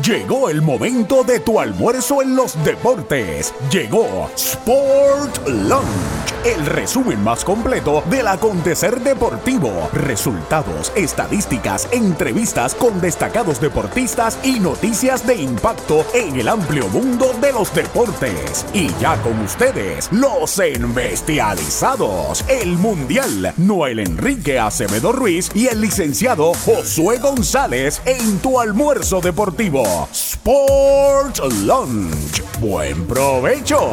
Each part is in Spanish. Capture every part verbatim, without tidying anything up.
Llegó el momento de tu almuerzo en los deportes. Llegó Sport Lunch, el resumen más completo del acontecer deportivo. Resultados, estadísticas, entrevistas con destacados deportistas y noticias de impacto en el amplio mundo de los deportes. Y ya con ustedes, los embestializados, el mundial Noel Enrique Acevedo Ruiz y el licenciado Josué González en tu almuerzo deportivo. Sport Lunch. Buen provecho.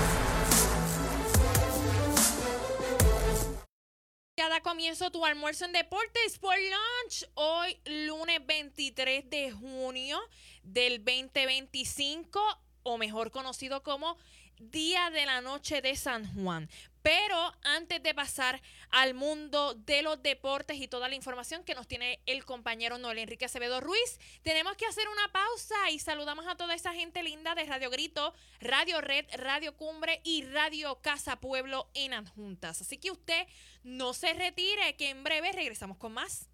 Ya da comienzo tu almuerzo en deportes Sport Lunch. Hoy, lunes veintitrés de junio del veinte veinticinco, o mejor conocido como Día de la Noche de San Juan. Pero antes de pasar al mundo de los deportes y toda la información que nos tiene el compañero Noel Enrique Acevedo Ruiz, tenemos que hacer una pausa y saludamos a toda esa gente linda de Radio Grito, Radio Red, Radio Cumbre y Radio Casa Pueblo en adjuntas. Así que usted no se retire, que en breve regresamos con más.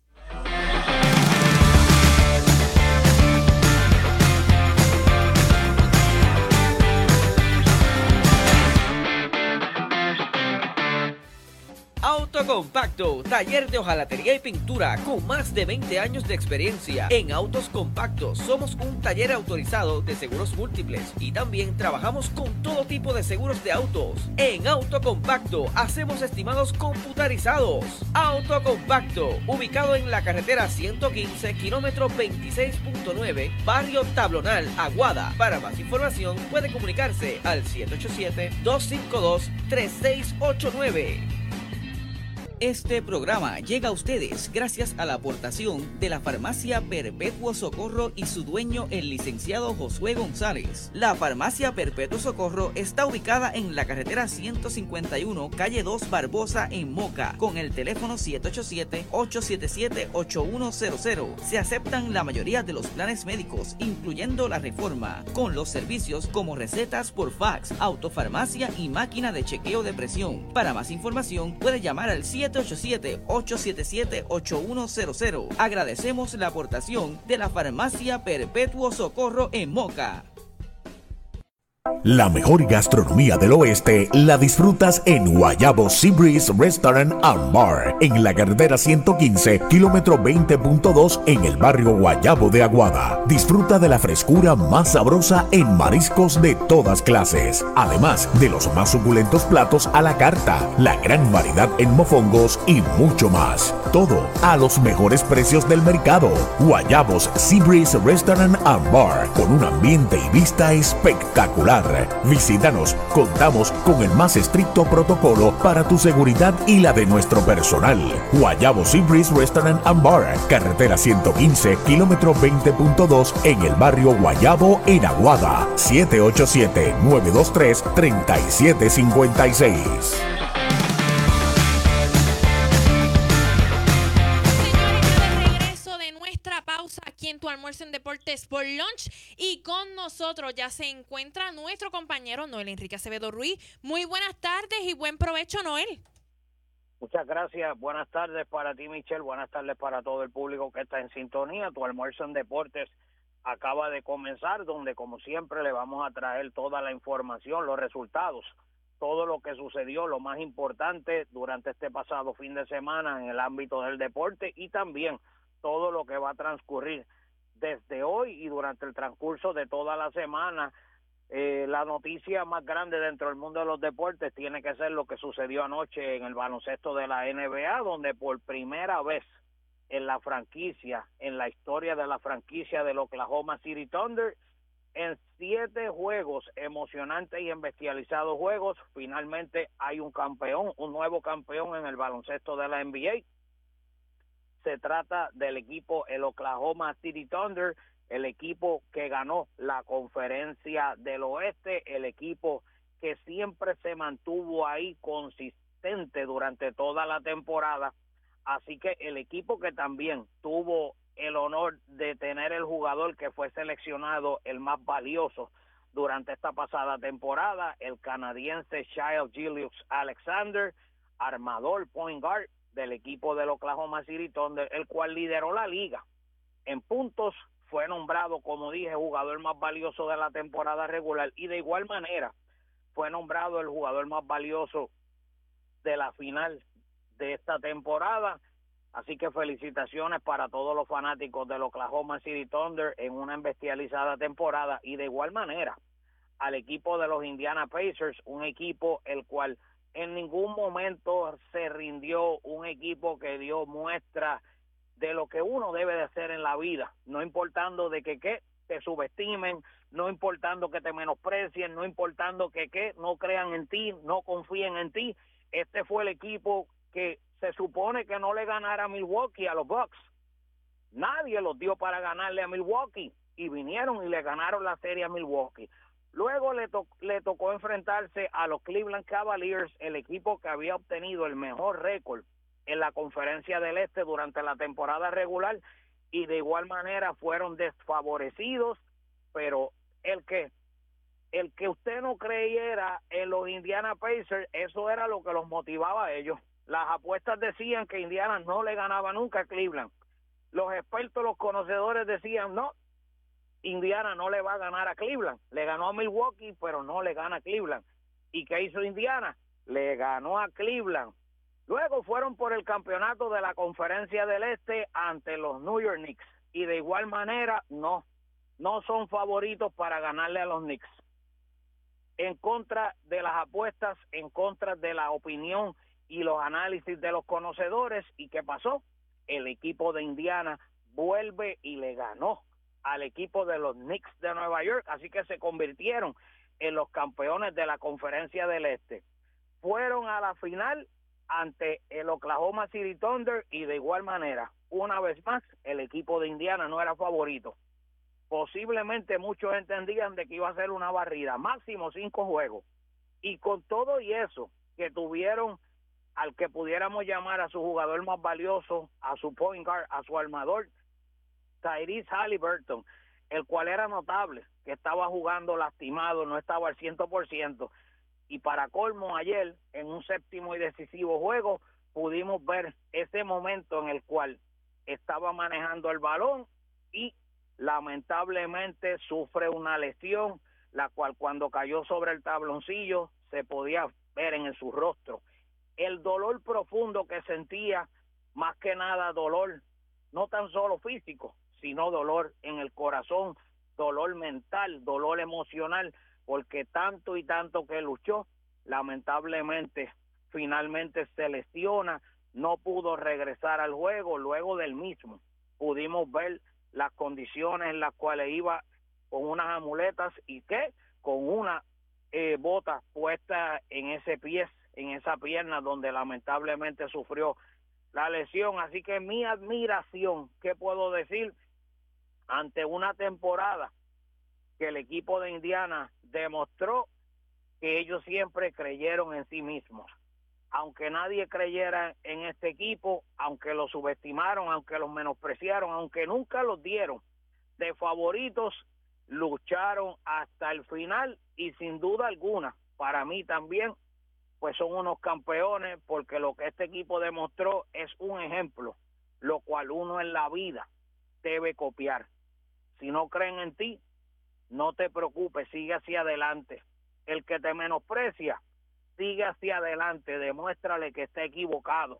Autocompacto, taller de hojalatería y pintura con más de veinte años de experiencia. En Autos Compactos somos un taller autorizado de seguros múltiples y también trabajamos con todo tipo de seguros de autos. En Autocompacto hacemos estimados computarizados. Autocompacto, ubicado en la carretera ciento quince, kilómetro veintiséis punto nueve, barrio Tablonal, Aguada. Para más información puede comunicarse al siete ocho siete, dos cinco dos, tres seis ocho nueve. Este programa llega a ustedes gracias a la aportación de la Farmacia Perpetuo Socorro y su dueño, el licenciado Josué González. La Farmacia Perpetuo Socorro está ubicada en la carretera ciento cincuenta y uno, calle dos Barbosa, en Moca, con el teléfono siete ocho siete, ocho siete siete, ocho uno cero cero. Se aceptan la mayoría de los planes médicos, incluyendo la Reforma, con los servicios como recetas por fax, autofarmacia y máquina de chequeo de presión. Para más información, puede llamar al siete ocho siete, ocho siete siete, ocho uno cero cero. Agradecemos la aportación de la Farmacia Perpetuo Socorro en Moca. La mejor gastronomía del oeste la disfrutas en Guayabo Sea Breeze Restaurant and Bar, en la carretera ciento quince, kilómetro veinte punto dos, en el barrio Guayabo de Aguada. Disfruta de la frescura más sabrosa en mariscos de todas clases, además de los más suculentos platos a la carta, la gran variedad en mofongos y mucho más. Todo a los mejores precios del mercado. Guayabos Sea Breeze Restaurant and Bar, con un ambiente y vista espectacular. Visítanos, contamos con el más estricto protocolo para tu seguridad y la de nuestro personal. Guayabo Sea Breeze Restaurant and Bar, carretera ciento quince, kilómetro veinte punto dos, en el barrio Guayabo, en Aguada. siete ocho siete, nueve dos tres, tres siete cinco seis. Aquí en tu almuerzo en Deportes por Lunch, y con nosotros ya se encuentra nuestro compañero Noel Enrique Acevedo Ruiz. Muy buenas tardes y buen provecho, Noel. Muchas gracias, buenas tardes para ti, Michelle, buenas tardes para todo el público que está en sintonía. Tu almuerzo en Deportes acaba de comenzar, donde como siempre le vamos a traer toda la información, los resultados, todo lo que sucedió, lo más importante durante este pasado fin de semana en el ámbito del deporte, y también todo lo que va a transcurrir desde hoy y durante el transcurso de toda la semana. Eh, la noticia más grande dentro del mundo de los deportes tiene que ser lo que sucedió anoche en el baloncesto de la N B A, donde por primera vez en la franquicia, en la historia de la franquicia del Oklahoma City Thunder, en siete juegos emocionantes y embestializados juegos, finalmente hay un campeón, un nuevo campeón en el baloncesto de la N B A. Se trata del equipo, el Oklahoma City Thunder, el equipo que ganó la conferencia del oeste, el equipo que siempre se mantuvo ahí consistente durante toda la temporada. Así que el equipo que también tuvo el honor de tener el jugador que fue seleccionado el más valioso durante esta pasada temporada, el canadiense Shai Gilgeous-Alexander, armador point guard del equipo del Oklahoma City Thunder, el cual lideró la liga en puntos, fue nombrado, como dije, jugador más valioso de la temporada regular, y de igual manera fue nombrado el jugador más valioso de la final de esta temporada. Así que felicitaciones para todos los fanáticos del Oklahoma City Thunder en una bestializada temporada, y de igual manera al equipo de los Indiana Pacers, un equipo el cual en ningún momento se rindió, un equipo que dio muestra de lo que uno debe de hacer en la vida, no importando de que, que te subestimen, no importando que te menosprecien, no importando que, que no crean en ti, no confíen en ti. Este fue el equipo que se supone que no le ganara a Milwaukee, a los Bucks. Nadie los dio para ganarle a Milwaukee, y vinieron y le ganaron la serie a Milwaukee. Luego le, to- le tocó enfrentarse a los Cleveland Cavaliers, el equipo que había obtenido el mejor récord en la Conferencia del Este durante la temporada regular, y de igual manera fueron desfavorecidos, pero el que el que usted no creyera en los Indiana Pacers, eso era lo que los motivaba a ellos. Las apuestas decían que Indiana no le ganaba nunca a Cleveland. Los expertos, los conocedores decían, no, Indiana no le va a ganar a Cleveland. Le ganó a Milwaukee, pero no le gana a Cleveland. ¿Y qué hizo Indiana? Le ganó a Cleveland. Luego fueron por el campeonato de la Conferencia del Este ante los New York Knicks. Y de igual manera, no, no son favoritos para ganarle a los Knicks. En contra de las apuestas, en contra de la opinión y los análisis de los conocedores. ¿Y qué pasó? El equipo de Indiana vuelve y le ganó al equipo de los Knicks de Nueva York, así que se convirtieron en los campeones de la Conferencia del Este. Fueron a la final ante el Oklahoma City Thunder, y de igual manera, una vez más, el equipo de Indiana no era favorito. Posiblemente muchos entendían de que iba a ser una barrida, máximo cinco juegos, y con todo y eso, que tuvieron al que pudiéramos llamar a su jugador más valioso, a su point guard, a su armador, Tyrese Haliburton, el cual era notable, que estaba jugando lastimado, no estaba al cien por ciento, y para colmo ayer, en un séptimo y decisivo juego, pudimos ver ese momento en el cual estaba manejando el balón y lamentablemente sufre una lesión, la cual cuando cayó sobre el tabloncillo se podía ver en su rostro. El dolor profundo que sentía, más que nada dolor, no tan solo físico, sino dolor en el corazón, dolor mental, dolor emocional, porque tanto y tanto que luchó, lamentablemente, finalmente se lesiona, no pudo regresar al juego. Luego del mismo pudimos ver las condiciones en las cuales iba con unas amuletas y que con una eh, bota puesta en ese pie, en esa pierna donde lamentablemente sufrió la lesión. Así que mi admiración, ¿qué puedo decir? Ante una temporada que el equipo de Indiana demostró que ellos siempre creyeron en sí mismos. Aunque nadie creyera en este equipo, aunque los subestimaron, aunque los menospreciaron, aunque nunca los dieron de favoritos, lucharon hasta el final y sin duda alguna, para mí también, pues son unos campeones, porque lo que este equipo demostró es un ejemplo, lo cual uno en la vida debe copiar. Si no creen en ti, no te preocupes, sigue hacia adelante. El que te menosprecia, sigue hacia adelante, demuéstrale que está equivocado.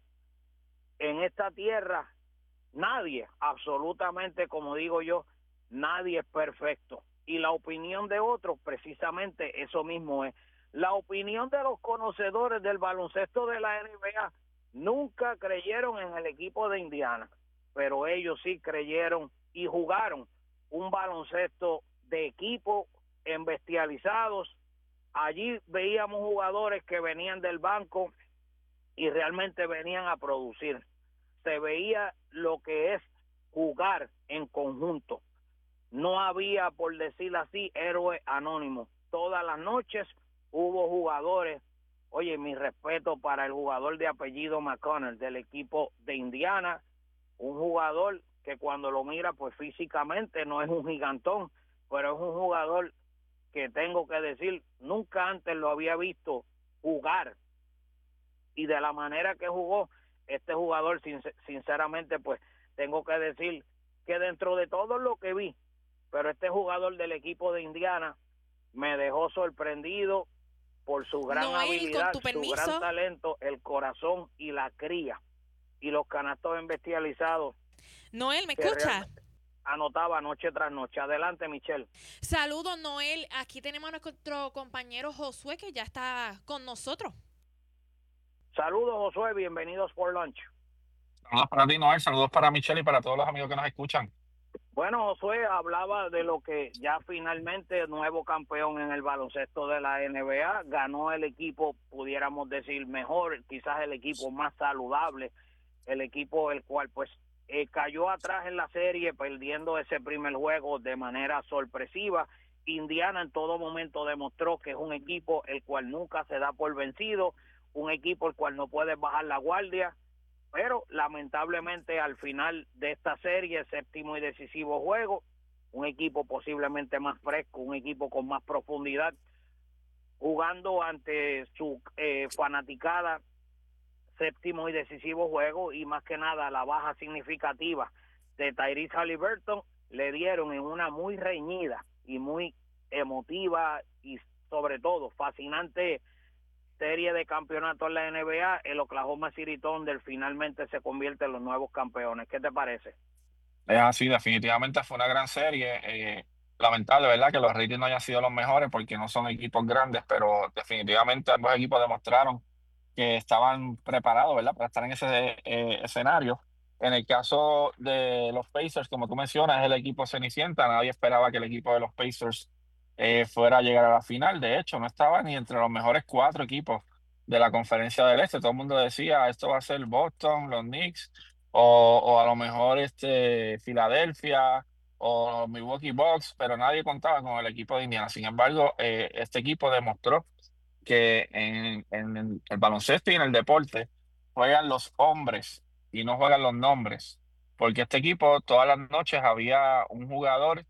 En esta tierra, nadie, absolutamente, como digo yo, nadie es perfecto. Y la opinión de otros, precisamente eso mismo es. La opinión de los conocedores del baloncesto de la N B A nunca creyeron en el equipo de Indiana, pero ellos sí creyeron y jugaron un baloncesto de equipo en bestializados. Allí veíamos jugadores que venían del banco y realmente venían a producir. Se veía lo que es jugar en conjunto. No había, por decirlo así, héroe anónimo. Todas las noches hubo jugadores. Oye, mi respeto para el jugador de apellido McConnell del equipo de Indiana, un jugador que cuando lo mira, pues físicamente no es un gigantón, pero es un jugador que tengo que decir, nunca antes lo había visto jugar, y de la manera que jugó este jugador, sin, sinceramente, pues tengo que decir que dentro de todo lo que vi, pero este jugador del equipo de Indiana me dejó sorprendido por su gran Noel, habilidad, con tu su gran talento, el corazón y la cría y los canastos embestializados. Noel, ¿me escucha? Anotaba noche tras noche. Adelante, Michelle. Saludos, Noel. Aquí tenemos a nuestro compañero Josué, que ya está con nosotros. Saludos, Josué. Bienvenidos por Lunch. Saludos para ti, Noel. Saludos para Michelle y para todos los amigos que nos escuchan. Bueno, Josué hablaba de lo que ya finalmente nuevo campeón en el baloncesto de la N B A, ganó el equipo, pudiéramos decir, mejor, quizás el equipo más saludable, el equipo el cual pues eh, cayó atrás en la serie, perdiendo ese primer juego de manera sorpresiva. Indiana en todo momento demostró que es un equipo el cual nunca se da por vencido, un equipo el cual no puede bajar la guardia, pero lamentablemente al final de esta serie, séptimo y decisivo juego, un equipo posiblemente más fresco, un equipo con más profundidad, jugando ante su eh, fanaticada, séptimo y decisivo juego, y más que nada la baja significativa de Tyrese Haliburton, le dieron en una muy reñida y muy emotiva y sobre todo fascinante serie de campeonato en la N B A. El Oklahoma City Thunder finalmente se convierte en los nuevos campeones. ¿Qué te parece? Es así, definitivamente fue una gran serie. Eh, lamentable, ¿verdad? Que los ratings no hayan sido los mejores porque no son equipos grandes, pero definitivamente ambos equipos demostraron que estaban preparados, ¿verdad? Para estar en ese eh, escenario. En el caso de los Pacers, como tú mencionas, es el equipo cenicienta. Nadie esperaba que el equipo de los Pacers eh, fuera a llegar a la final. De hecho, no estaba ni entre los mejores cuatro equipos de la Conferencia del Este. Todo el mundo decía, esto va a ser Boston, los Knicks, o, o a lo mejor este Filadelfia o los Milwaukee Bucks, pero nadie contaba con el equipo de Indiana. Sin embargo, eh, este equipo demostró que en, en el baloncesto y en el deporte juegan los hombres y no juegan los nombres, porque este equipo todas las noches había un jugador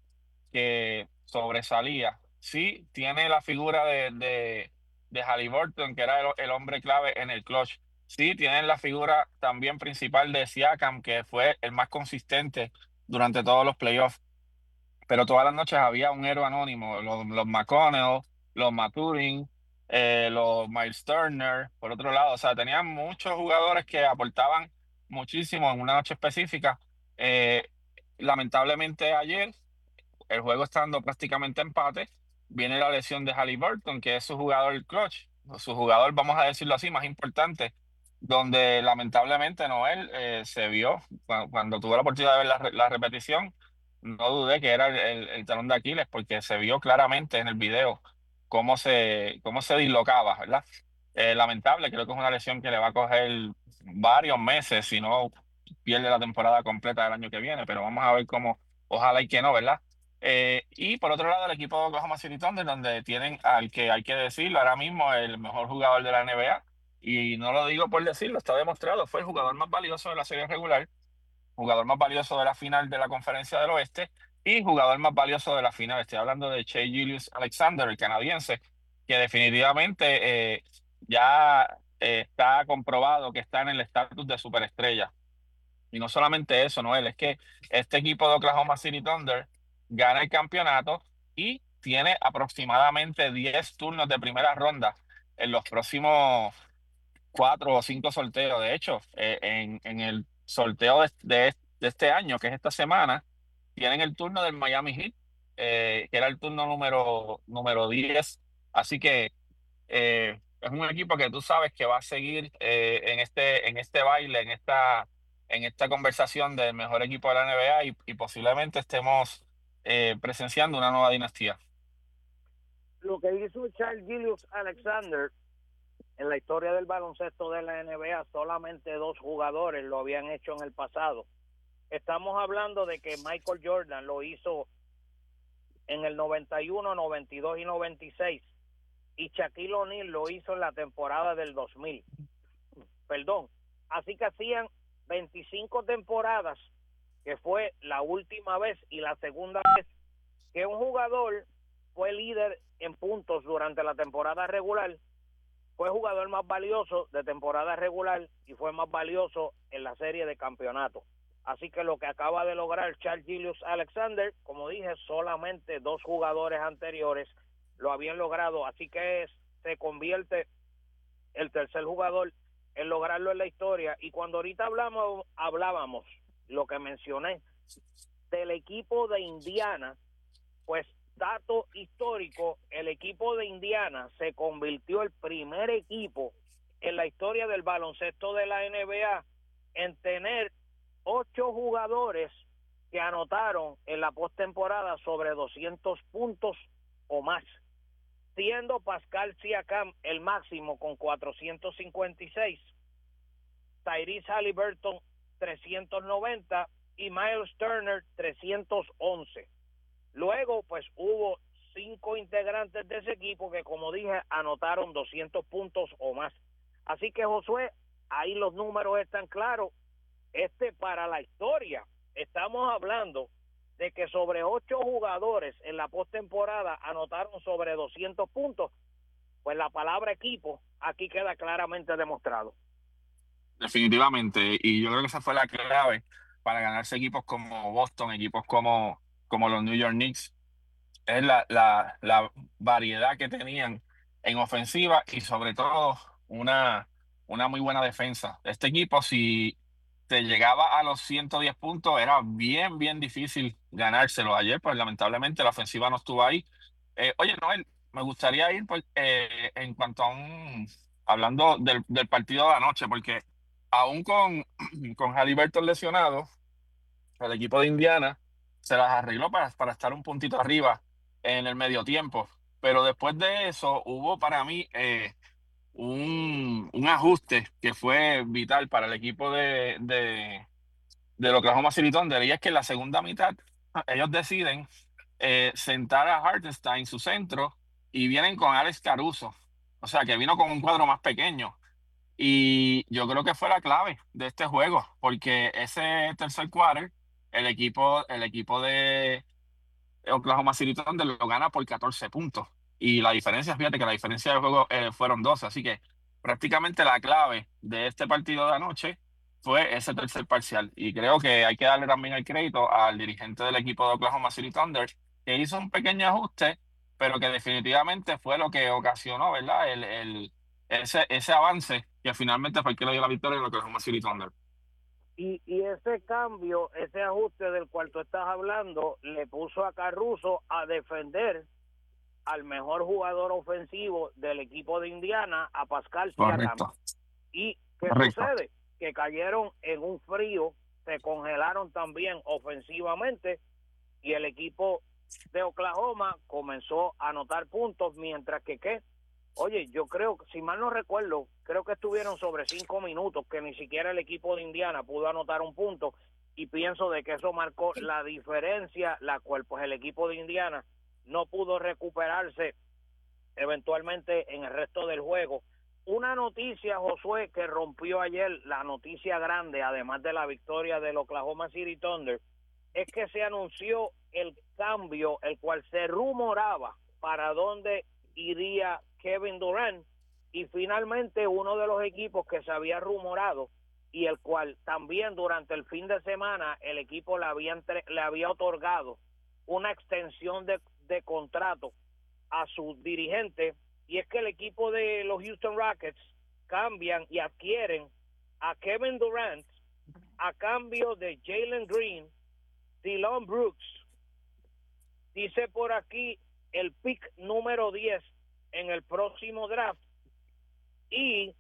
que sobresalía. Sí, tiene la figura de, de, de Haliburton, que era el, el hombre clave en el clutch. Sí, tienen la figura también principal de Siakam, que fue el más consistente durante todos los playoffs. Pero todas las noches había un héroe anónimo, los, los McConnell, los Maturin, eh, los Miles Turner, por otro lado. O sea, tenían muchos jugadores que aportaban muchísimo en una noche específica. Eh, lamentablemente ayer, el juego estando prácticamente empate, viene la lesión de Haliburton, que es su jugador clutch, su jugador, vamos a decirlo así, más importante, donde lamentablemente Noel eh, se vio, cuando, cuando tuve la oportunidad de ver la, re- la repetición, no dudé que era el, el- el talón de Aquiles, porque se vio claramente en el video cómo se, cómo se dislocaba, ¿verdad? Eh, lamentable, creo que es una lesión que le va a coger varios meses, si no pierde la temporada completa del año que viene, pero vamos a ver cómo, ojalá y que no, ¿verdad? Eh, y por otro lado, el equipo de Oklahoma City Thunder, donde tienen al que hay que decirlo ahora mismo, el mejor jugador de la N B A, y no lo digo por decirlo, está demostrado, fue el jugador más valioso de la serie regular, jugador más valioso de la final de la Conferencia del Oeste y jugador más valioso de la final. Estoy hablando de Shai Gilgeous-Alexander, el canadiense, que definitivamente eh, ya eh, está comprobado que está en el estatus de superestrella. Y no solamente eso, Noel, es que este equipo de Oklahoma City Thunder gana el campeonato y tiene aproximadamente diez turnos de primera ronda en los próximos cuatro o cinco sorteos. De hecho, eh, en, en el sorteo de, de- de este año, que es esta semana, tienen el turno del Miami Heat, eh, que era el turno número, número diez. Así que eh, es un equipo que tú sabes que va a seguir eh, en este, en este baile, en esta, en esta conversación del mejor equipo de la N B A y, y posiblemente estemos eh, presenciando una nueva dinastía. Lo que hizo Charles Gilgeous-Alexander en la historia del baloncesto de la N B A, solamente dos jugadores lo habían hecho en el pasado. Estamos hablando de que Michael Jordan lo hizo en el noventa y uno, noventa y dos y noventa y seis, y Shaquille O'Neal lo hizo en la temporada del dos mil. Perdón. Así que hacían veinticinco temporadas, que fue la última vez y la segunda vez que un jugador fue líder en puntos durante la temporada regular, fue jugador más valioso de temporada regular y fue más valioso en la serie de campeonato. Así que lo que acaba de lograr Charles Gilgeous-Alexander, como dije, solamente dos jugadores anteriores lo habían logrado, así que es, se convierte el tercer jugador en lograrlo en la historia. Y cuando ahorita hablamos, hablábamos, lo que mencioné, del equipo de Indiana, pues dato histórico, el equipo de Indiana se convirtió el primer equipo en la historia del baloncesto de la N B A en tener ocho jugadores que anotaron en la postemporada sobre doscientos puntos o más, siendo Pascal Siakam el máximo con cuatrocientos cincuenta y seis, Tyrese Haliburton trescientos noventa y Miles Turner trescientos once. Luego, pues hubo cinco integrantes de ese equipo que, como dije, anotaron doscientos puntos o más. Así que, Josué, ahí los números están claros. Este para la historia. Estamos hablando de que sobre ocho jugadores en la postemporada anotaron sobre doscientos puntos. Pues la palabra equipo aquí queda claramente demostrado. Definitivamente, y yo creo que esa fue la clave para ganarse equipos como Boston, equipos como, como los New York Knicks, es la, la, la variedad que tenían en ofensiva y sobre todo una, una muy buena defensa. Este equipo, si te llegaba a los ciento diez puntos, era bien, bien difícil ganárselo. Ayer, pues lamentablemente la ofensiva no estuvo ahí. Eh, oye, Noel, me gustaría ir por- eh, en cuanto a un, hablando del, del partido de anoche, porque aún con, con Haliburton lesionado, el equipo de Indiana se las arregló para, para estar un puntito arriba en el medio tiempo. Pero después de eso hubo para mí eh, un, un ajuste que fue vital para el equipo de, de, del Oklahoma City Thunder, y es que en la segunda mitad ellos deciden eh, sentar a Hartenstein, su centro, y vienen con Alex Caruso. O sea, que vino con un cuadro más pequeño. Y yo creo que fue la clave de este juego, porque ese tercer quarter, el equipo, el equipo de Oklahoma City Thunder lo gana por catorce puntos. Y la diferencia, fíjate que la diferencia del juego eh, fueron doce. Así que prácticamente la clave de este partido de anoche fue ese tercer parcial. Y creo que hay que darle también el crédito al dirigente del equipo de Oklahoma City Thunder, que hizo un pequeño ajuste, pero que definitivamente fue lo que ocasionó, ¿verdad? El, el, ese, ese avance que finalmente fue el que le dio la victoria al Oklahoma City Thunder. Y, y ese cambio, ese ajuste del cual tú estás hablando, le puso a Caruso a defender al mejor jugador ofensivo del equipo de Indiana, a Pascal Siakam. Correcto. ¿Y qué Correcto. sucede? Que cayeron en un frío, se congelaron también ofensivamente, y el equipo de Oklahoma comenzó a anotar puntos, mientras que, ¿qué? Oye, yo creo, si mal no recuerdo, creo que estuvieron sobre cinco minutos que ni siquiera el equipo de Indiana pudo anotar un punto, y pienso de que eso marcó la diferencia, la cual pues el equipo de Indiana no pudo recuperarse eventualmente en el resto del juego. Una noticia, Josué, que rompió ayer, la noticia grande, además de la victoria del Oklahoma City Thunder, es que se anunció el cambio, el cual se rumoraba para dónde iría Kevin Durant, y finalmente uno de los equipos que se había rumorado y el cual también durante el fin de semana el equipo le había, entre, le había otorgado una extensión de, de contrato a su dirigente, y es que el equipo de los Houston Rockets cambian y adquieren a Kevin Durant a cambio de Jalen Green, Dillon Brooks, dice por aquí el pick número diez en el próximo draft, y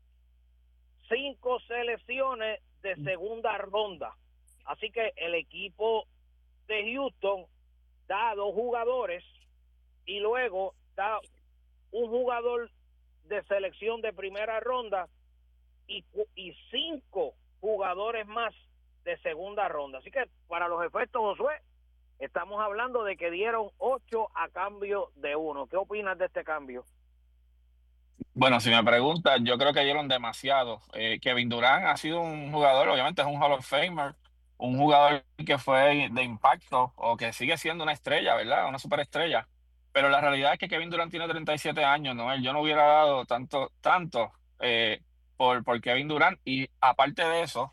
cinco selecciones de segunda ronda. Así que el equipo de Houston da dos jugadores y luego da un jugador de selección de primera ronda y, y cinco jugadores más de segunda ronda. Así que para los efectos, Josué, estamos hablando de que dieron ocho a cambio de uno. ¿Qué opinas de este cambio? Bueno, si me preguntas, yo creo que dieron demasiado. Eh, Kevin Durant ha sido un jugador, obviamente es un Hall of Famer, un jugador que fue de impacto o que sigue siendo una estrella, ¿verdad? Una superestrella. Pero la realidad es que Kevin Durant tiene treinta y siete años, ¿no? Yo no hubiera dado tanto, tanto eh, por, por Kevin Durant. Y aparte de eso,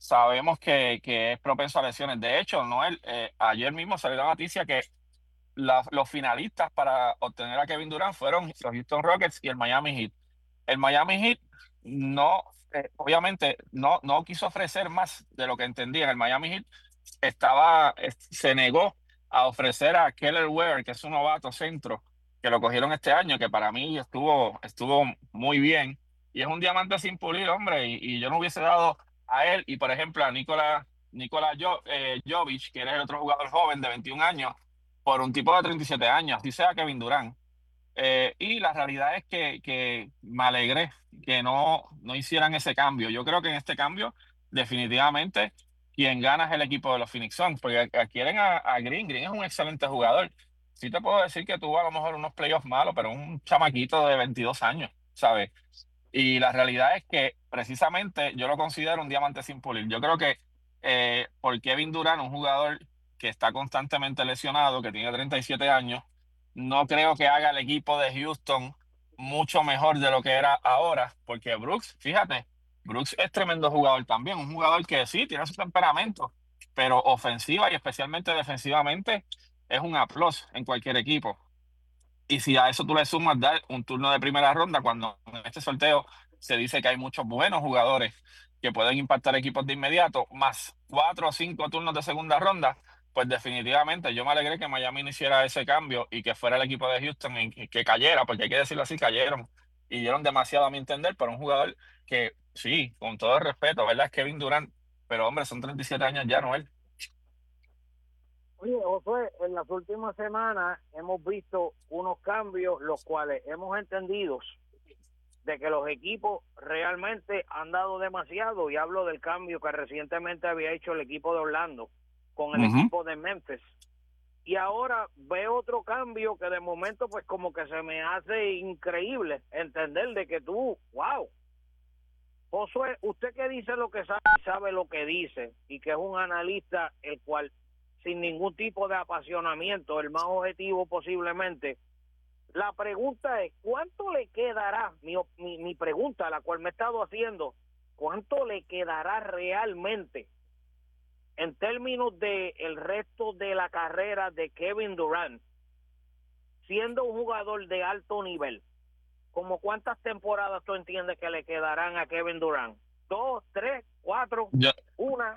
sabemos que, que es propenso a lesiones. De hecho, Noel, eh, ayer mismo salió la noticia que la- los finalistas para obtener a Kevin Durant fueron los Houston Rockets y el Miami Heat. El Miami Heat no, eh, obviamente, no, no quiso ofrecer más de lo que entendía. El Miami Heat estaba, es- se negó a ofrecer a Keller Weber, que es un novato centro, que lo cogieron este año, que para mí estuvo, estuvo muy bien. Y es un diamante sin pulir, hombre, y, y yo no hubiese dado a él y, por ejemplo, a Nikola, Nikola Jo- eh, Jovic, que era el otro jugador joven de veintiún años, por un tipo de treinta y siete años, así sea Kevin Durant. Eh, y la realidad es que, que me alegré que no, no hicieran ese cambio. Yo creo que en este cambio, definitivamente, quien gana es el equipo de los Phoenix Suns, porque a- quieren a, a Green. Green es un excelente jugador. Sí te puedo decir que tuvo a lo mejor unos playoffs malos, pero un chamaquito de veintidós años, ¿sabes? Y la realidad es que precisamente yo lo considero un diamante sin pulir. Yo creo que eh, por Kevin Durant, un jugador que está constantemente lesionado, que tiene treinta y siete años, no creo que haga el equipo de Houston mucho mejor de lo que era ahora, porque Brooks, fíjate, Brooks es tremendo jugador también, un jugador que sí, tiene su temperamento, pero ofensiva y especialmente defensivamente es un plus en cualquier equipo. Y si a eso tú le sumas dar un turno de primera ronda, cuando en este sorteo se dice que hay muchos buenos jugadores que pueden impactar equipos de inmediato, más cuatro o cinco turnos de segunda ronda, pues definitivamente yo me alegré que Miami no hiciera ese cambio y que fuera el equipo de Houston y que, que cayera, porque hay que decirlo así, cayeron y dieron demasiado a mi entender para un jugador que, sí, con todo el respeto, ¿verdad? Es Kevin Durant, pero hombre, son treinta y siete años ya, ¿no? Él. Oye, Josué, en las últimas semanas hemos visto unos cambios los cuales hemos entendido de que los equipos realmente han dado demasiado, y hablo del cambio que recientemente había hecho el equipo de Orlando con el Ujú. equipo de Memphis. Y ahora veo otro cambio que de momento pues como que se me hace increíble entender de que tú, wow, Josué, usted que dice lo que sabe, sabe lo que dice, y que es un analista el cual sin ningún tipo de apasionamiento, el más objetivo posiblemente. La pregunta es, ¿cuánto le quedará? Mi, mi, mi pregunta, la cual me he estado haciendo, ¿cuánto le quedará realmente en términos de el resto de la carrera de Kevin Durant, siendo un jugador de alto nivel? ¿Como cuántas temporadas tú entiendes que le quedarán a Kevin Durant? ¿Dos, tres, cuatro, Yo, una?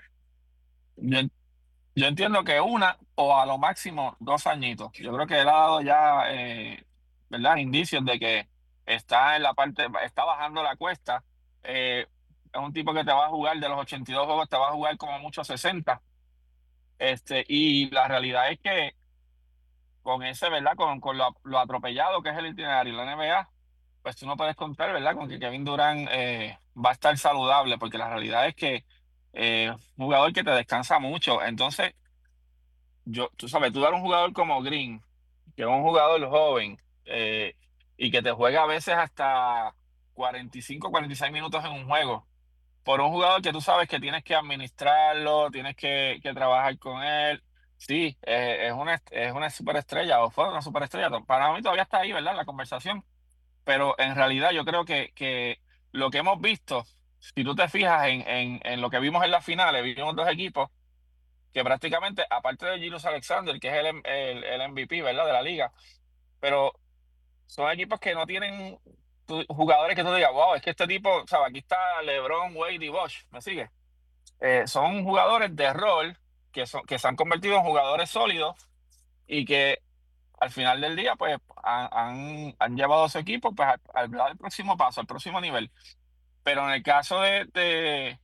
yo Yo entiendo que una o a lo máximo dos añitos. Yo creo que él ha dado ya, eh, ¿verdad? Indicios de que está en la parte, está bajando la cuesta. Eh, es un tipo que te va a jugar de los ochenta y dos juegos, te va a jugar como mucho sesenta. Este, y la realidad es que con ese, ¿verdad? Con, con lo, lo atropellado que es el itinerario de la N B A, pues tú no puedes contar, ¿verdad? Con que Kevin Durant eh, va a estar saludable, porque la realidad es que eh, un jugador que te descansa mucho. Entonces, yo, tú sabes, tú dar un jugador como Green, que es un jugador joven, eh, y que te juega a veces hasta cuarenta y cinco, cuarenta y seis minutos en un juego, por un jugador que tú sabes que tienes que administrarlo, tienes que, que trabajar con él. Sí, eh, es una, es una superestrella, o fue una superestrella. Para mí todavía está ahí, ¿verdad? La conversación. Pero en realidad yo creo que, que lo que hemos visto, si tú te fijas en, en, en lo que vimos en las finales, vimos dos equipos que prácticamente, aparte de Gilus Alexander, que es el, el, el M V P, ¿verdad? De la liga, pero son equipos que no tienen tu- jugadores que tú digas, wow, es que este tipo, ¿sabes? Aquí está LeBron, Wade y Bosh, ¿me sigue? Eh, son jugadores de rol que, son, que se han convertido en jugadores sólidos y que al final del día, pues, han, han, han llevado a su equipo pues, al, al, al próximo paso, al próximo nivel. Pero en el caso de, de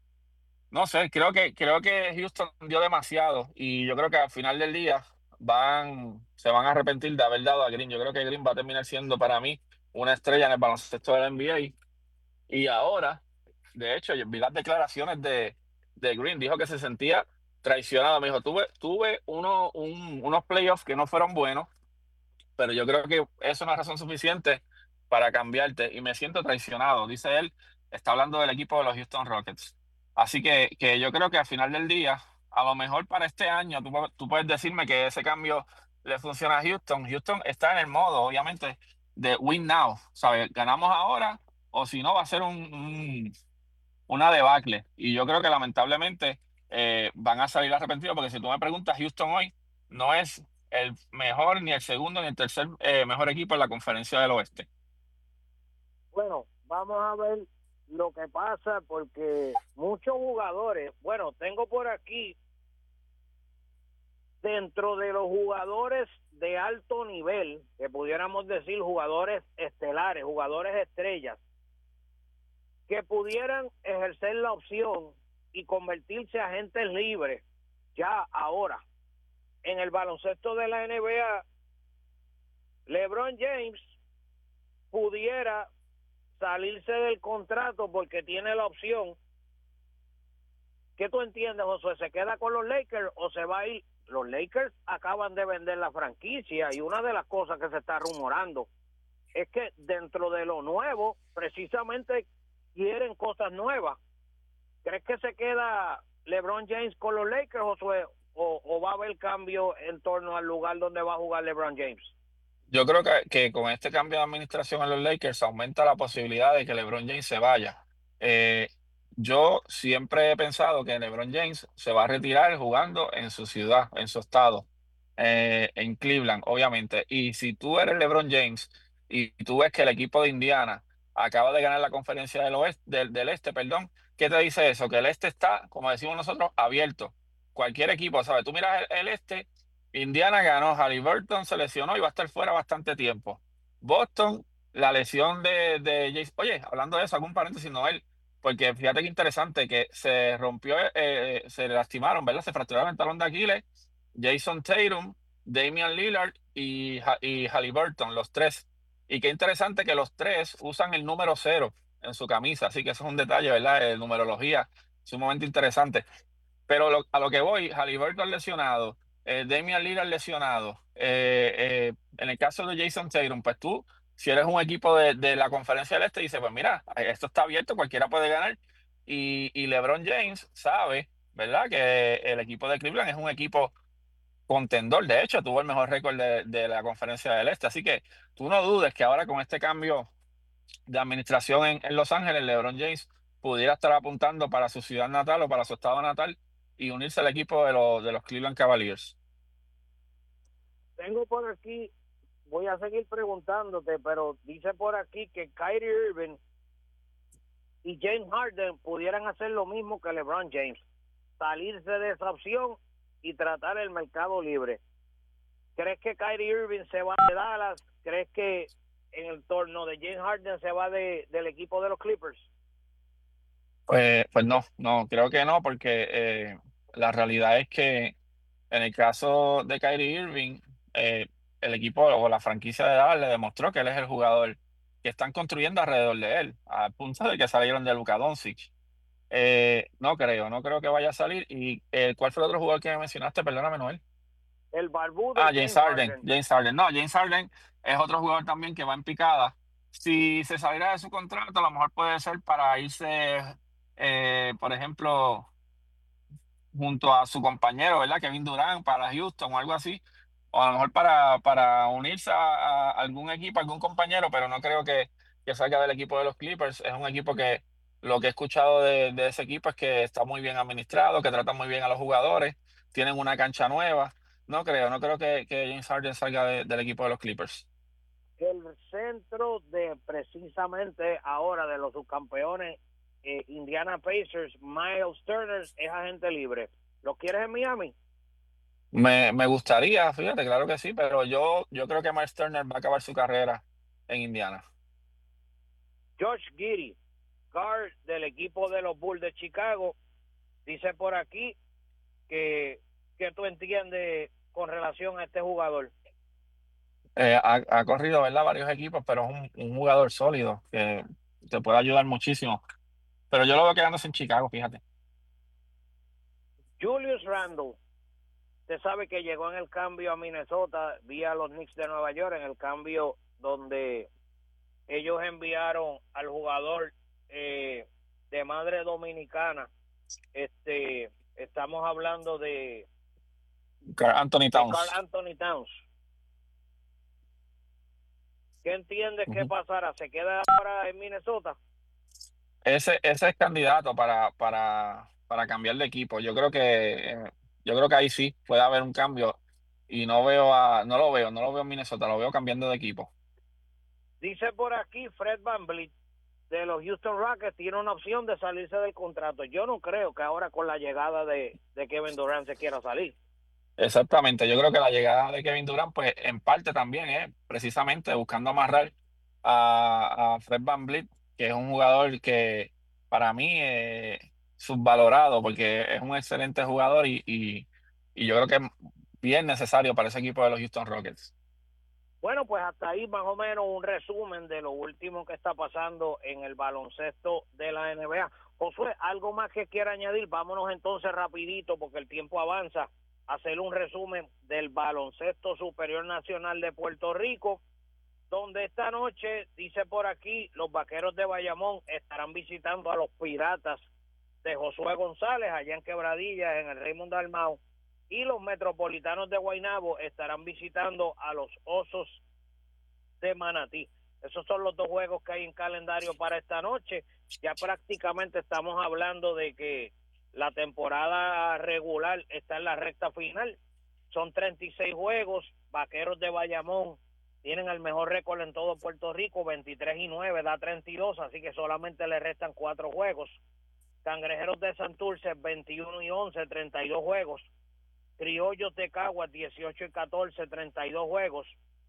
no sé, creo que, creo que Houston dio demasiado y yo creo que al final del día van, se van a arrepentir de haber dado a Green. Yo creo que Green va a terminar siendo para mí una estrella en el baloncesto del N B A. Y ahora, de hecho, yo vi las declaraciones de, de Green, dijo que se sentía traicionado. Me dijo, tuve, tuve uno, un- unos playoffs que no fueron buenos, pero yo creo que es una razón suficiente para cambiarte y me siento traicionado, dice él, está hablando del equipo de los Houston Rockets. Así que, que yo creo que al final del día, a lo mejor para este año, tú, pu- tú puedes decirme que ese cambio le funciona a Houston. Houston está en el modo, obviamente, de win now, ¿sabes? Ganamos ahora o si no, va a ser un, un, una debacle. Y yo creo que lamentablemente eh, van a salir arrepentidos, porque si tú me preguntas, Houston hoy no es el mejor, ni el segundo, ni el tercer eh, mejor equipo en la conferencia del oeste. Bueno, vamos a ver lo que pasa, porque muchos jugadores, bueno, tengo por aquí, dentro de los jugadores de alto nivel, que pudiéramos decir jugadores estelares, jugadores estrellas, que pudieran ejercer la opción y convertirse a agentes libres ya ahora. En el baloncesto de la N B A, LeBron James pudiera salirse del contrato porque tiene la opción. ¿Qué tú entiendes, Josué? ¿Se queda con los Lakers o se va a ir? Los Lakers acaban de vender la franquicia, y una de las cosas que se está rumorando es que dentro de lo nuevo, precisamente quieren cosas nuevas. ¿Crees que se queda LeBron James con los Lakers, Josué, o, o va a haber cambio en torno al lugar donde va a jugar LeBron James? Yo creo que, que con este cambio de administración en los Lakers aumenta la posibilidad de que LeBron James se vaya. Eh, yo siempre he pensado que LeBron James se va a retirar jugando en su ciudad, en su estado, eh, en Cleveland, obviamente. Y si tú eres LeBron James y tú ves que el equipo de Indiana acaba de ganar la conferencia del oeste, del, del este, perdón, ¿qué te dice eso? Que el este está, como decimos nosotros, abierto. Cualquier equipo, ¿sabes? Tú miras el, el este. Indiana ganó, Haliburton se lesionó y va a estar fuera bastante tiempo. Boston, la lesión de, de Jason. Oye, hablando de eso, hago un paréntesis, Noel, porque fíjate qué interesante que se rompió, eh, se lastimaron, ¿verdad? Se fracturaron el talón de Aquiles, Jason Tatum, Damian Lillard y, Ha- y Haliburton, los tres. Y qué interesante que los tres usan el número cero en su camisa, así que eso es un detalle, ¿verdad? De numerología, sumamente interesante. Pero lo- a lo que voy, Haliburton lesionado, eh, Damian Lillard lesionado. eh, eh, en el caso de Jason Tatum, pues tú, si eres un equipo de, de la Conferencia del Este, dices, pues mira, eh, esto está abierto, cualquiera puede ganar. Y, y LeBron James sabe, ¿verdad? Que el equipo de Cleveland es un equipo contendor. De hecho, tuvo el mejor récord de, de la Conferencia del Este. Así que tú no dudes que ahora con este cambio de administración en, en Los Ángeles, LeBron James pudiera estar apuntando para su ciudad natal o para su estado natal y unirse al equipo de los, de los Cleveland Cavaliers. Tengo por aquí, voy a seguir preguntándote, pero dice por aquí que Kyrie Irving y James Harden pudieran hacer lo mismo que LeBron James, salirse de esa opción y tratar el mercado libre. ¿Crees que Kyrie Irving se va de Dallas? ¿Crees que en el torno de James Harden se va de, del equipo de los Clippers? Pues, pues no, no, creo que no, porque eh, la realidad es que en el caso de Kyrie Irving, eh, el equipo o la franquicia de Dallas le demostró que él es el jugador que están construyendo alrededor de él, a punto de que salieron de Luka Doncic. Eh, no creo, no creo que vaya a salir. ¿Y eh, cuál fue el otro jugador que me mencionaste? Perdóname, Noel. El barbudo Ah, James James Harden, Harden. James Harden. No, James Harden es otro jugador también que va en picada. Si se saliera de su contrato, a lo mejor puede ser para irse, eh, por ejemplo, junto a su compañero, ¿verdad? Kevin Durant para Houston o algo así. O a lo mejor para, para unirse a, a algún equipo, algún compañero, pero no creo que, que salga del equipo de los Clippers. Es un equipo que lo que he escuchado de, de ese equipo es que está muy bien administrado, que trata muy bien a los jugadores, tienen una cancha nueva. No creo, no creo que, que James Harden salga de- del equipo de los Clippers. El centro de precisamente ahora de los subcampeones eh, Indiana Pacers, Miles Turner, es agente libre. ¿Lo quieres en Miami? Me, me gustaría, fíjate, claro que sí, pero yo, yo creo que Miles Turner va a acabar su carrera en Indiana. Josh Giddey, guard del equipo de los Bulls de Chicago, dice por aquí que, que tú entiendes con relación a este jugador. Eh, ha, ha corrido, ¿verdad? Varios equipos, pero es un, un jugador sólido que te puede ayudar muchísimo. Pero yo lo veo quedándose en Chicago, fíjate. Julius Randle, usted sabe que llegó en el cambio a Minnesota vía los Knicks de Nueva York, en el cambio donde ellos enviaron al jugador eh, de madre dominicana. Este, estamos hablando de, Karl Anthony de Karl Towns. Anthony Towns. ¿Qué entiendes que Ujú. pasará? ¿Se queda ahora en Minnesota? ese, ese es candidato para, para, para cambiar de equipo. Yo creo que, eh, yo creo que ahí sí puede haber un cambio y no veo a, no lo veo, no lo veo en Minnesota, lo veo cambiando de equipo. Dice por aquí Fred VanVleet de los Houston Rockets tiene una opción de salirse del contrato. Yo no creo que ahora con la llegada de, de Kevin Durant se quiera salir. Exactamente, yo creo que la llegada de Kevin Durant, pues en parte también es precisamente buscando amarrar a, a Fred VanVleet, que es un jugador que para mí es subvalorado porque es un excelente jugador y, y, y yo creo que es bien necesario para ese equipo de los Houston Rockets. Bueno, pues hasta ahí más o menos un resumen de lo último que está pasando en el baloncesto de la N B A. Josué, ¿algo más que quiera añadir? Vámonos entonces rapidito porque el tiempo avanza a hacer un resumen del baloncesto superior nacional de Puerto Rico, donde esta noche, dice por aquí, los Vaqueros de Bayamón estarán visitando a los Piratas de Josué González allá en Quebradillas, en el Raymond Dalmau, y los Metropolitanos de Guaynabo estarán visitando a los Osos de Manatí. Esos son los dos juegos que hay en calendario para esta noche. Ya prácticamente estamos hablando de que la temporada regular está en la recta final. Son treinta y seis juegos. Vaqueros de Bayamón tienen el mejor récord en todo Puerto Rico, veintitrés y nueve, da treinta y dos, así que solamente le restan cuatro juegos. Cangrejeros de Santurce, veintiuno y once, treinta y dos juegos. Criollos de Caguas, dieciocho y catorce, treinta y dos juegos.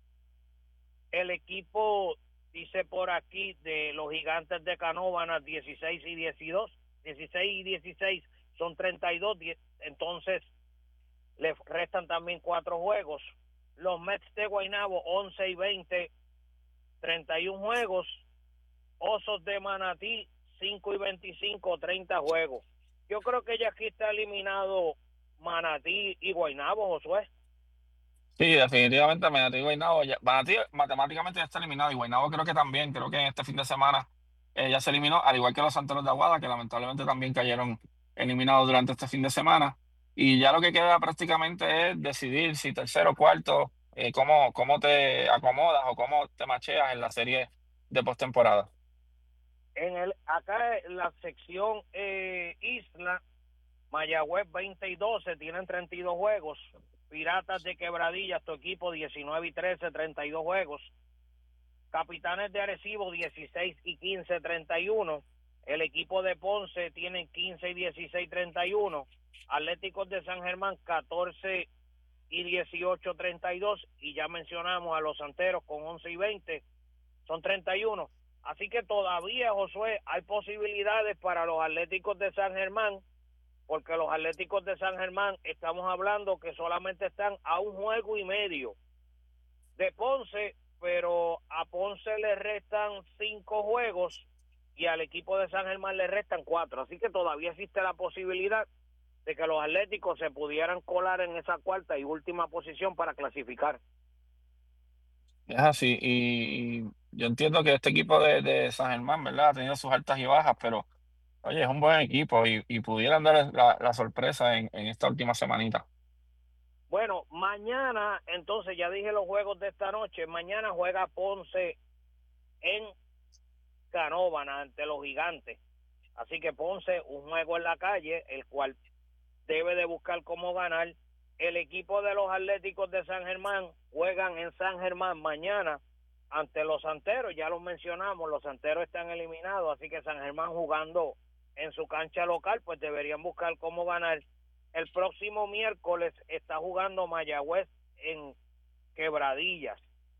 El equipo, dice por aquí, de los Gigantes de Canóvanas, dieciséis y dieciocho, dieciséis y dieciséis, son treinta y dos, entonces le restan también cuatro juegos. Los Mets de Guaynabo, once y veinte, treinta y uno juegos. Osos de Manatí, cinco y veinticinco, treinta juegos. Yo creo que ya aquí está eliminado Manatí y Guaynabo, Josué. Sí, definitivamente Manatí y Guaynabo, ya, Manatí matemáticamente ya está eliminado y Guaynabo creo que también, creo que este fin de semana eh, ya se eliminó, al igual que los Santeros de Aguada, que lamentablemente también cayeron eliminados durante este fin de semana. Y ya lo que queda prácticamente es decidir si tercero o cuarto, eh, cómo, cómo te acomodas o cómo te macheas en la serie de postemporada. En el, acá en la sección eh, Isla, Mayagüez veinte y doce, tienen treinta y dos juegos. Piratas de Quebradillas, tu equipo diecinueve y trece, treinta y dos juegos. Capitanes de Arecibo dieciséis y quince, treinta y uno. El equipo de Ponce tienen quince y dieciséis, treinta y uno. Atléticos de San Germán catorce y dieciocho, treinta y dos. Y ya mencionamos a los Santeros con once y veinte, son treinta y uno. Así que todavía, Josué, hay posibilidades para los Atléticos de San Germán, porque los Atléticos de San Germán estamos hablando que solamente están a un juego y medio de Ponce, pero a Ponce le restan cinco juegos y al equipo de San Germán le restan cuatro, así que todavía existe la posibilidad de que los Atléticos se pudieran colar en esa cuarta y última posición para clasificar. Es así, y, y yo entiendo que este equipo de, de San Germán, ¿verdad? Ha tenido sus altas y bajas, pero oye, es un buen equipo y, y pudieran dar la, la sorpresa en, en esta última semanita. Bueno, mañana, entonces ya dije los juegos de esta noche, mañana juega Ponce en Canóvana ante los Gigantes, así que Ponce un juego en la calle, el cual debe de buscar cómo ganar. El equipo de los Atléticos de San Germán juegan en San Germán mañana ante los Santeros, ya los mencionamos, los Santeros están eliminados, así que San Germán jugando en su cancha local, pues deberían buscar cómo ganar. El próximo miércoles está jugando Mayagüez en Quebradillas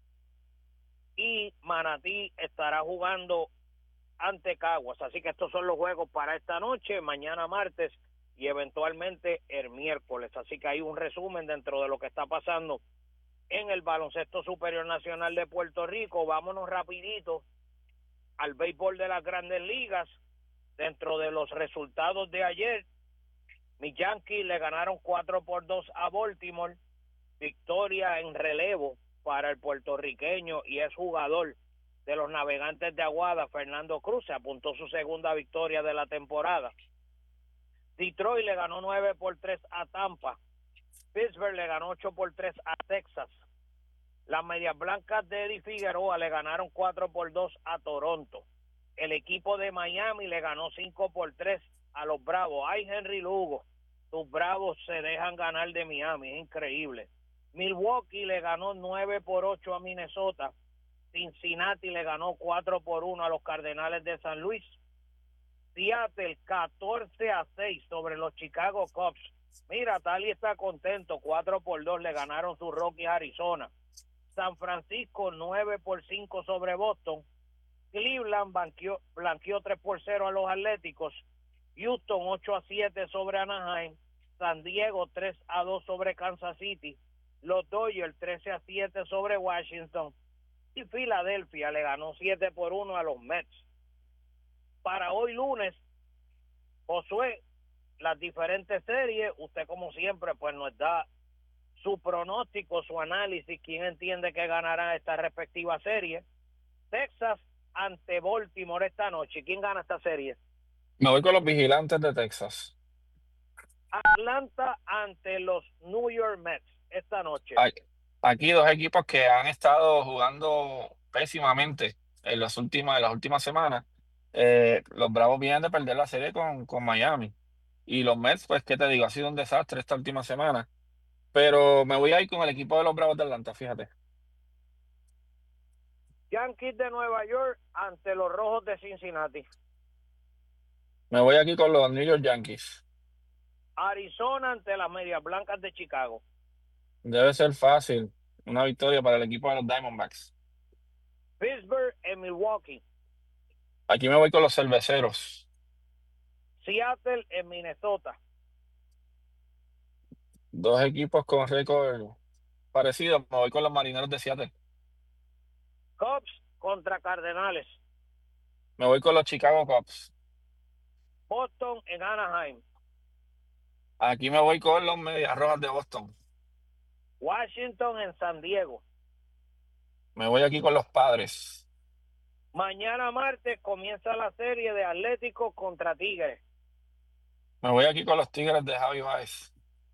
y Manatí estará jugando ante Caguas, así que estos son los juegos para esta noche, mañana martes y eventualmente el miércoles, así que hay un resumen dentro de lo que está pasando en el baloncesto superior nacional de Puerto Rico. Vámonos rapidito al béisbol de las Grandes Ligas. Dentro de los resultados de ayer, mis Yankees le ganaron cuatro por dos a Baltimore, victoria en relevo para el puertorriqueño y es jugador de los Navegantes de Aguada, Fernando Cruz, se apuntó su segunda victoria de la temporada. Detroit le ganó nueve por tres a Tampa. Pittsburgh le ganó ocho por tres a Texas. Las Medias Blancas de Eddie Figueroa le ganaron cuatro por dos a Toronto. el equipo de Miami le ganó cinco por tres a los Bravos. Ay, Henry Lugo, tus Bravos se dejan ganar de Miami, es increíble. Milwaukee le ganó nueve por ocho a Minnesota. Cincinnati le ganó cuatro por uno a los Cardenales de San Luis. Seattle catorce a seis sobre los Chicago Cubs. Mira, Tali está contento, cuatro por dos le ganaron sus Rockies a Arizona. San Francisco nueve por cinco sobre Boston. Cleveland blanqueó, blanqueó tres por cero a los Atléticos. Houston ocho a siete sobre Anaheim. San Diego tres a dos sobre Kansas City. Los Dodgers trece a siete sobre Washington. Y Filadelfia le ganó siete por uno a los Mets. Para hoy lunes, Josué, las diferentes series, usted como siempre pues nos da su pronóstico, su análisis, quién entiende que ganará esta respectiva serie. Texas ante Baltimore esta noche, ¿quién gana esta serie? Me voy con los Vigilantes de Texas. Atlanta ante los New York Mets esta noche. Ay, aquí dos equipos que han estado jugando pésimamente en las últimas, en las últimas semanas. Eh, los Bravos vienen de perder la serie con, con Miami. Y los Mets, pues, ¿qué te digo? Ha sido un desastre esta última semana. Pero me voy a ir con el equipo de los Bravos de Atlanta, fíjate. Yankees de Nueva York ante los Rojos de Cincinnati. Me voy aquí con los New York Yankees. Arizona ante las Medias Blancas de Chicago. Debe ser fácil. Una victoria para el equipo de los Diamondbacks. Pittsburgh en Milwaukee. Aquí me voy con los Cerveceros. Seattle en Minnesota. Dos equipos con récord parecido. Me voy con los Marineros de Seattle. Cubs contra Cardenales. Me voy con los Chicago Cubs. Boston en Anaheim. Aquí me voy con los Medias Rojas de Boston. Washington en San Diego. Me voy aquí con los Padres. Mañana martes comienza la serie de Atlético contra Tigres. Me voy aquí con los Tigres de Javi Baez.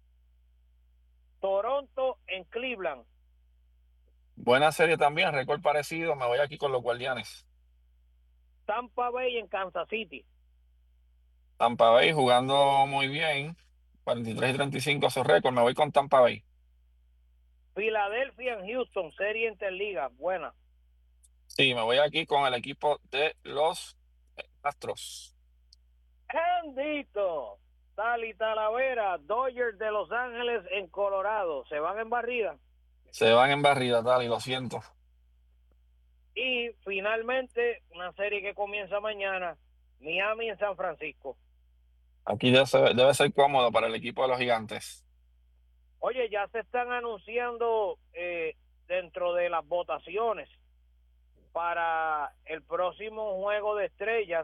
Toronto en Cleveland. Buena serie también, récord parecido. Me voy aquí con los Guardianes. Tampa Bay en Kansas City. Tampa Bay jugando muy bien. cuarenta y tres y treinta y cinco su récord. Me voy con Tampa Bay. Filadelfia en Houston, serie interliga, buena. Sí, me voy aquí con el equipo de los Astros. Bendito. Tali Talavera, Dodgers de Los Ángeles en Colorado. ¿Se van en barrida? Se van en barrida, tal, y lo siento. Y finalmente, una serie que comienza mañana, Miami en San Francisco. Aquí debe ser, debe ser cómodo para el equipo de los Gigantes. Oye, ya se están anunciando eh, dentro de las votaciones para el próximo Juego de Estrellas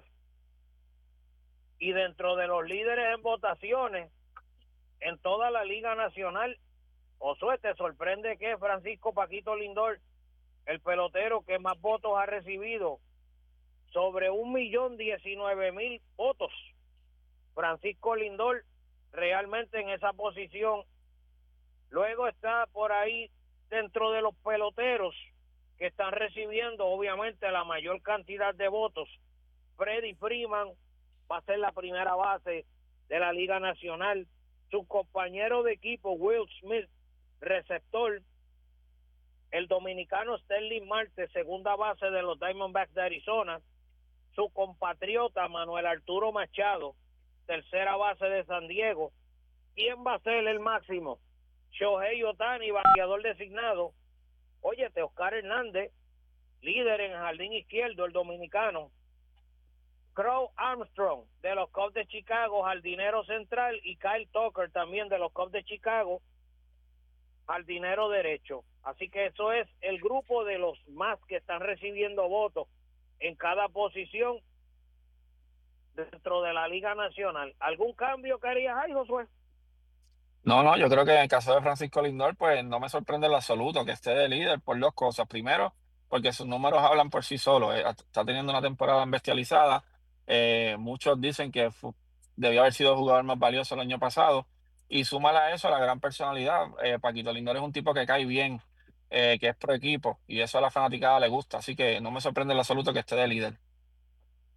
y dentro de los líderes en votaciones en toda la Liga Nacional. Josué, ¿te sorprende que Francisco Paquito Lindor, el pelotero que más votos ha recibido, sobre un millón diecinueve mil votos? Francisco Lindor realmente en esa posición. Luego está por ahí dentro de los peloteros que están recibiendo obviamente la mayor cantidad de votos. Freddie Freeman va a ser la primera base de la Liga Nacional. Su compañero de equipo Will Smith, receptor. El dominicano Sterling Marte, segunda base de los Diamondbacks de Arizona. Su compatriota Manuel Arturo Machado, tercera base de San Diego. ¿Quién va a ser el máximo? Shohei Ohtani, bateador designado. Óyete, Oscar Hernández, líder en jardín izquierdo, el dominicano. Crow Armstrong, de los Cubs de Chicago, jardinero central. Y Kyle Tucker, también de los Cubs de Chicago, jardinero derecho. Así que eso es el grupo de los más que están recibiendo votos en cada posición dentro de la Liga Nacional. ¿Algún cambio que harías ahí, Josué? No, no, yo creo que en el caso de Francisco Lindor, pues no me sorprende en lo absoluto que esté de líder por dos cosas. Primero, porque sus números hablan por sí solos. Eh, Está teniendo una temporada bestializada. Eh, muchos dicen que fu- debió haber sido el jugador más valioso el año pasado. Y súmale a eso la gran personalidad. Eh, Paquito Lindor es un tipo que cae bien, eh, que es pro equipo, y eso a la fanaticada le gusta. Así que no me sorprende en lo absoluto que esté de líder.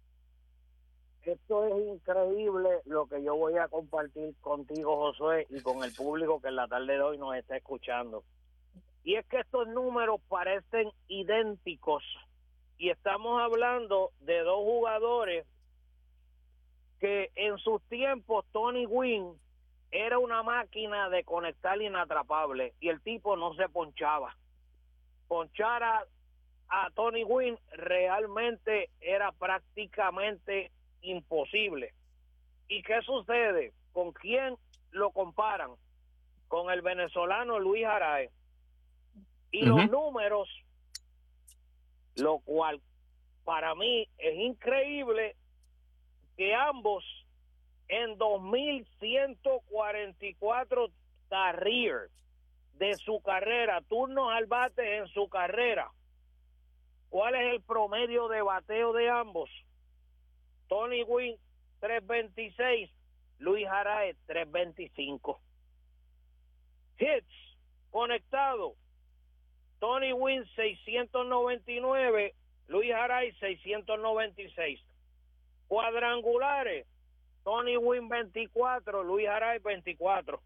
Esto es increíble lo que yo voy a compartir contigo, Josué, y con el público que en la tarde de hoy nos está escuchando. Y es que estos números parecen idénticos. Y estamos hablando de dos jugadores que en sus tiempos Tony Gwynn era una máquina de conectar inatrapable y el tipo no se ponchaba. Ponchar a, a Tony Gwynn realmente era prácticamente imposible. ¿Y qué sucede? ¿Con quién lo comparan? Con el venezolano Luis Araez. Y uh-huh. los números, lo cual para mí es increíble que ambos en dos mil ciento cuarenta y cuatro careers de su carrera, turnos al bate en su carrera. ¿Cuál es el promedio de bateo de ambos? Tony Gwynn tres veintiséis, Luis Araez tres veinticinco. Hits conectado, Tony Gwynn seiscientos noventa y nueve, Luis Araez seiscientos noventa y seis. Cuadrangulares, Tony Gwynn veinticuatro, Luis Araez veinticuatro.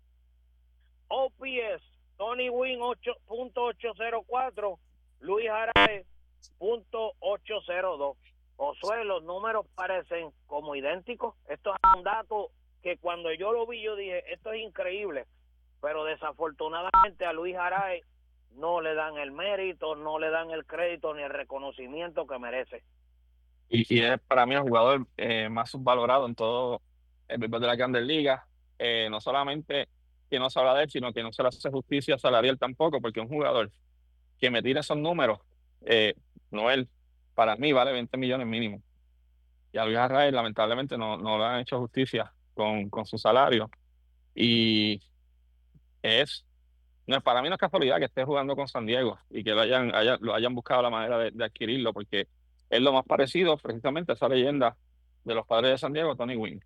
O P S, Tony Gwynn ocho punto ochocientos cuatro, Luis Araez punto ochocientos dos. Josué, los números parecen como idénticos. Esto es un dato que cuando yo lo vi yo dije, esto es increíble, pero desafortunadamente a Luis Araez no le dan el mérito, no le dan el crédito ni el reconocimiento que merece. Y, y es para mí el jugador eh, más subvalorado en todo el béisbol de la Grandes Ligas. Eh, no solamente que no se habla de él, sino que no se le hace justicia salarial tampoco, porque un jugador que me tira esos números, eh, no él, para mí vale veinte millones mínimo. Y a Luis Araez lamentablemente no, no le han hecho justicia con, con su salario. Y es, no, para mí no es casualidad que esté jugando con San Diego y que lo hayan, haya, lo hayan buscado la manera de, de adquirirlo, porque es lo más parecido precisamente a esa leyenda de los Padres de San Diego, Tony Gwynn.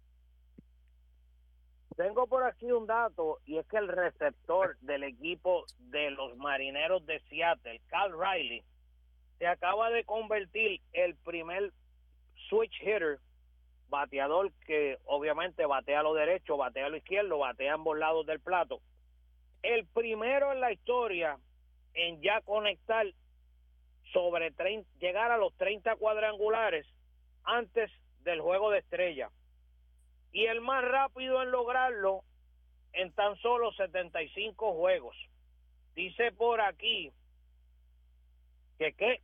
Tengo por aquí un dato, y es que el receptor del equipo de los Marineros de Seattle, Cal Riley, se acaba de convertir el primer switch hitter, bateador que obviamente batea a lo derecho, batea a lo izquierdo, batea a ambos lados del plato. El primero en la historia en ya conectar sobre treinta, llegar a los treinta cuadrangulares antes del juego de estrella. Y el más rápido en lograrlo en tan solo setenta y cinco juegos. Dice por aquí que, que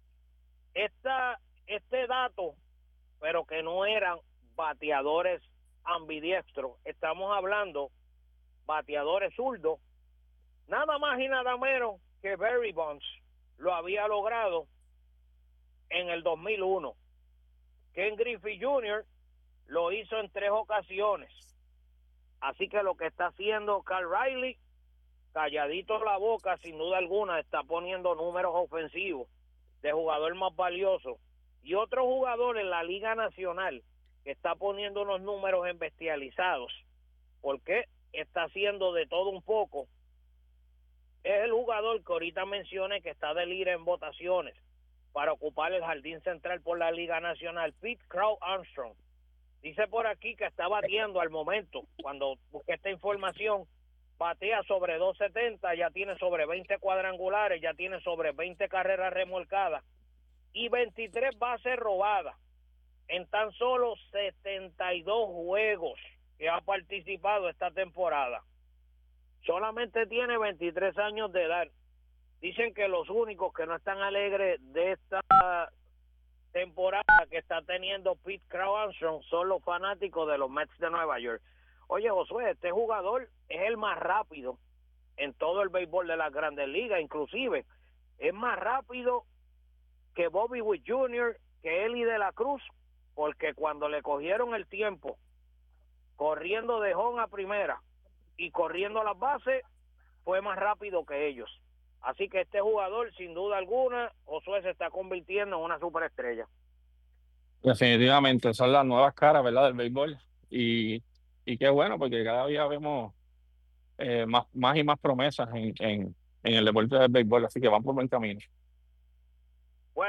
esta, este dato, pero que no eran bateadores ambidiestros, estamos hablando bateadores zurdos, nada más y nada menos que Barry Bonds lo había logrado en el dos mil uno. Ken Griffey junior lo hizo en tres ocasiones. Así que lo que está haciendo Cal Riley, calladito la boca, sin duda alguna, está poniendo números ofensivos de jugador más valioso. Y otro jugador en la Liga Nacional que está poniendo unos números embestializados, porque está haciendo de todo un poco, es el jugador que ahorita mencioné que está de líder en votaciones para ocupar el jardín central por la Liga Nacional, Pete Crow Armstrong. Dice por aquí que está batiendo al momento, cuando busqué esta información, batea sobre doscientos setenta, ya tiene sobre veinte cuadrangulares, ya tiene sobre veinte carreras remolcadas y veintitrés bases robadas en tan solo setenta y dos juegos que ha participado esta temporada. Solamente tiene veintitrés años de edad. Dicen que los únicos que no están alegres de esta temporada que está teniendo Pete Crow Armstrong son los fanáticos de los Mets de Nueva York. Oye, Josué, este jugador es el más rápido en todo el béisbol de las Grandes Ligas, inclusive es más rápido que Bobby Witt junior, que Eli de la Cruz, porque cuando le cogieron el tiempo corriendo de home a primera y corriendo a las bases, fue más rápido que ellos. Así que este jugador, sin duda alguna, Josué, se está convirtiendo en una superestrella. Definitivamente, son las nuevas caras, ¿verdad?, del béisbol. Y, y qué bueno, porque cada día vemos eh, más, más y más promesas en, en, en el deporte del béisbol, así que van por buen camino. Bueno,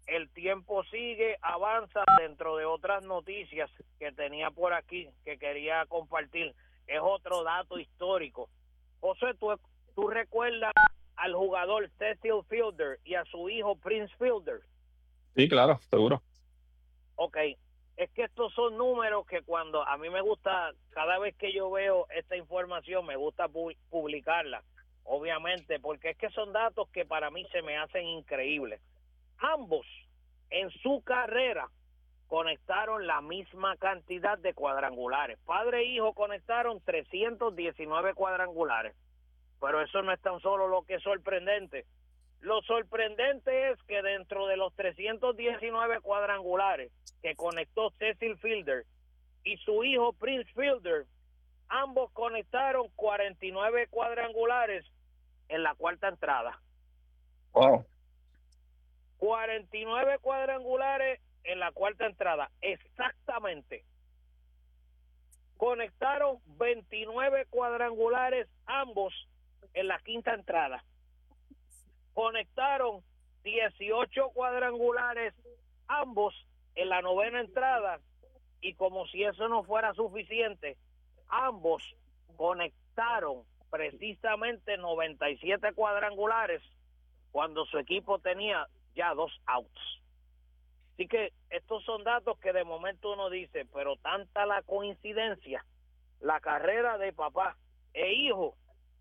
el tiempo sigue, avanza. Dentro de otras noticias que tenía por aquí que quería compartir, es otro dato histórico. José, ¿tú, tú recuerdas al jugador Cecil Fielder y a su hijo Prince Fielder? Sí, claro, seguro. Ok, es que estos son números que cuando a mí me gusta, cada vez que yo veo esta información, me gusta pu- publicarla, obviamente, porque es que son datos que para mí se me hacen increíbles. Ambos en su carrera conectaron la misma cantidad de cuadrangulares. Padre e hijo conectaron trescientos diecinueve cuadrangulares. Pero eso no es tan solo lo que es sorprendente. Lo sorprendente es que dentro de los trescientos diecinueve cuadrangulares que conectó Cecil Fielder y su hijo Prince Fielder, ambos conectaron cuarenta y nueve cuadrangulares en la cuarta entrada. Wow. cuarenta y nueve cuadrangulares en la cuarta entrada, exactamente. Conectaron veintinueve cuadrangulares ambos en la quinta entrada. Conectaron dieciocho cuadrangulares ambos en la novena entrada, y como si eso no fuera suficiente, ambos conectaron precisamente noventa y siete cuadrangulares cuando su equipo tenía ya dos outs. Así que estos son datos que de momento uno dice, pero tanta la coincidencia, la carrera de papá e hijo,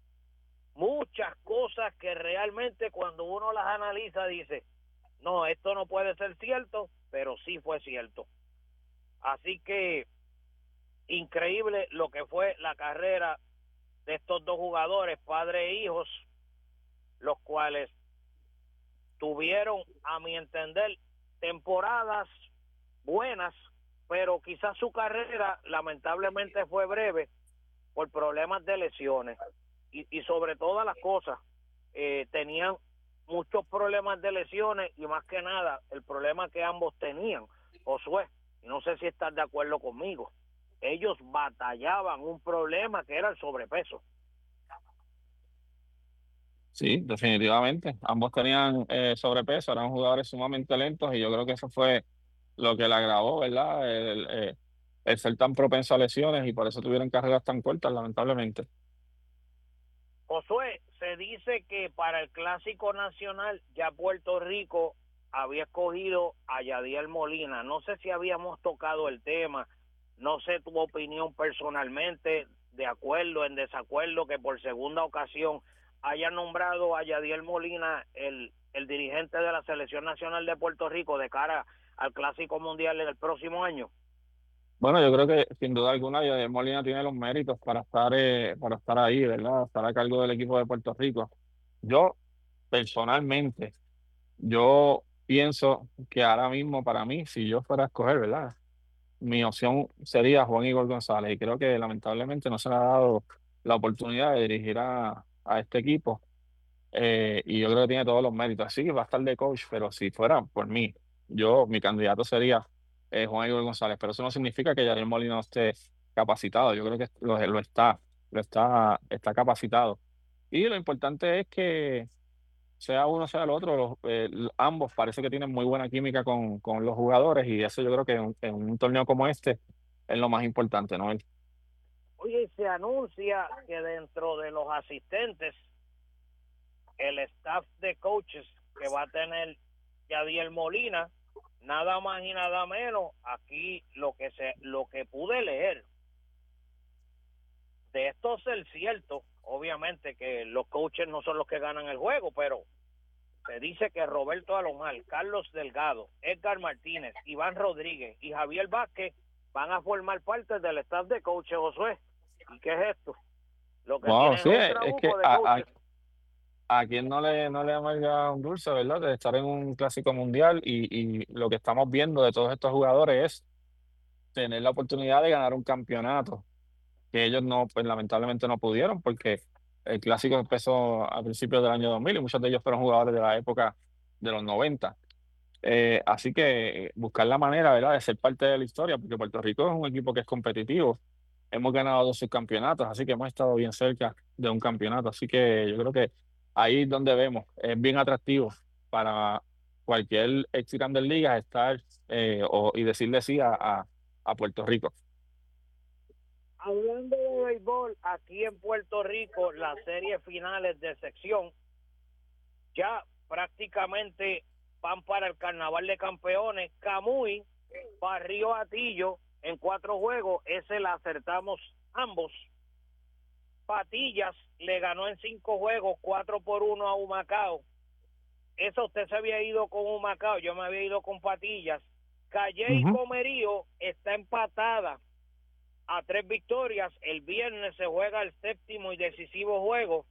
muchas cosas que realmente cuando uno las analiza dice, no, esto no puede ser cierto, pero sí fue cierto. Así que increíble lo que fue la carrera de estos dos jugadores, padre e hijos, los cuales tuvieron, a mi entender, temporadas buenas, pero quizás su carrera lamentablemente fue breve por problemas de lesiones. Y, y sobre todas las cosas, eh, tenían muchos problemas de lesiones, y más que nada, el problema que ambos tenían, Josué, y no sé si estás de acuerdo conmigo, ellos batallaban un problema que era el sobrepeso. Sí, definitivamente. Ambos tenían eh, sobrepeso, eran jugadores sumamente lentos y yo creo que eso fue lo que le agravó, ¿verdad? El, eh, el ser tan propenso a lesiones y por eso tuvieron carreras tan cortas, lamentablemente. Josué, se dice que para el Clásico Nacional ya Puerto Rico había escogido a Yadiel Molina. No sé si habíamos tocado el tema, no sé tu opinión personalmente, de acuerdo, en desacuerdo, que por segunda ocasión haya nombrado a Yadiel Molina el, el dirigente de la Selección Nacional de Puerto Rico de cara al Clásico Mundial en el próximo año. Bueno, yo creo que sin duda alguna Yadier Molina tiene los méritos para estar, eh, para estar ahí, ¿verdad? Estar a cargo del equipo de Puerto Rico. Yo, personalmente, yo pienso que ahora mismo para mí, si yo fuera a escoger, ¿verdad? Mi opción sería Juan Igor González y creo que lamentablemente no se le ha dado la oportunidad de dirigir a, a este equipo eh, y yo creo que tiene todos los méritos. Así que va a estar de coach, pero si fuera por mí, yo, mi candidato sería eh, Juan Igor González, pero eso no significa que Yadier Molina no esté capacitado. Yo creo que lo, lo está, lo está, está capacitado. Y lo importante es que sea uno, sea el otro, los, eh, ambos parece que tienen muy buena química con, con los jugadores y eso yo creo que en, un en un torneo como este es lo más importante, ¿no? El- Oye, se anuncia que dentro de los asistentes, el staff de coaches que va a tener Yadiel Molina, nada más y nada menos, aquí lo que se, lo que pude leer, de esto ser cierto, obviamente que los coaches no son los que ganan el juego, pero se dice que Roberto Alomar, Carlos Delgado, Edgar Martínez, Iván Rodríguez y Javier Vázquez van a formar parte del staff de coaches, Josué. ¿Y qué es esto? Lo que Wow, tienen sí, es un es que trabuco de a, coaches. a, a quien no le, no le amarga un dulce, ¿verdad? De estar en un clásico mundial y, y lo que estamos viendo de todos estos jugadores es tener la oportunidad de ganar un campeonato, que ellos no, pues lamentablemente no pudieron porque el clásico empezó a principios del año dos mil y muchos de ellos fueron jugadores de la época de los noventa. Eh, así que buscar la manera, ¿verdad?, de ser parte de la historia, porque Puerto Rico es un equipo que es competitivo. Hemos ganado dos subcampeonatos, así que hemos estado bien cerca de un campeonato. Así que yo creo que ahí es donde vemos, es bien atractivo para cualquier ex Grandes Ligas estar eh, o, y decirle sí a, a, a Puerto Rico. Hablando de béisbol, aquí en Puerto Rico, las series finales de sección ya prácticamente van para el Carnaval de Campeones. Camuy barrió a Tillo en cuatro juegos, ese la acertamos ambos. Patillas le ganó en cinco juegos, cuatro por uno a Humacao. Eso usted se había ido con Humacao, yo me había ido con Patillas. Calle uh-huh. y Comerío está empatada a tres victorias. El viernes se juega el séptimo y decisivo juego.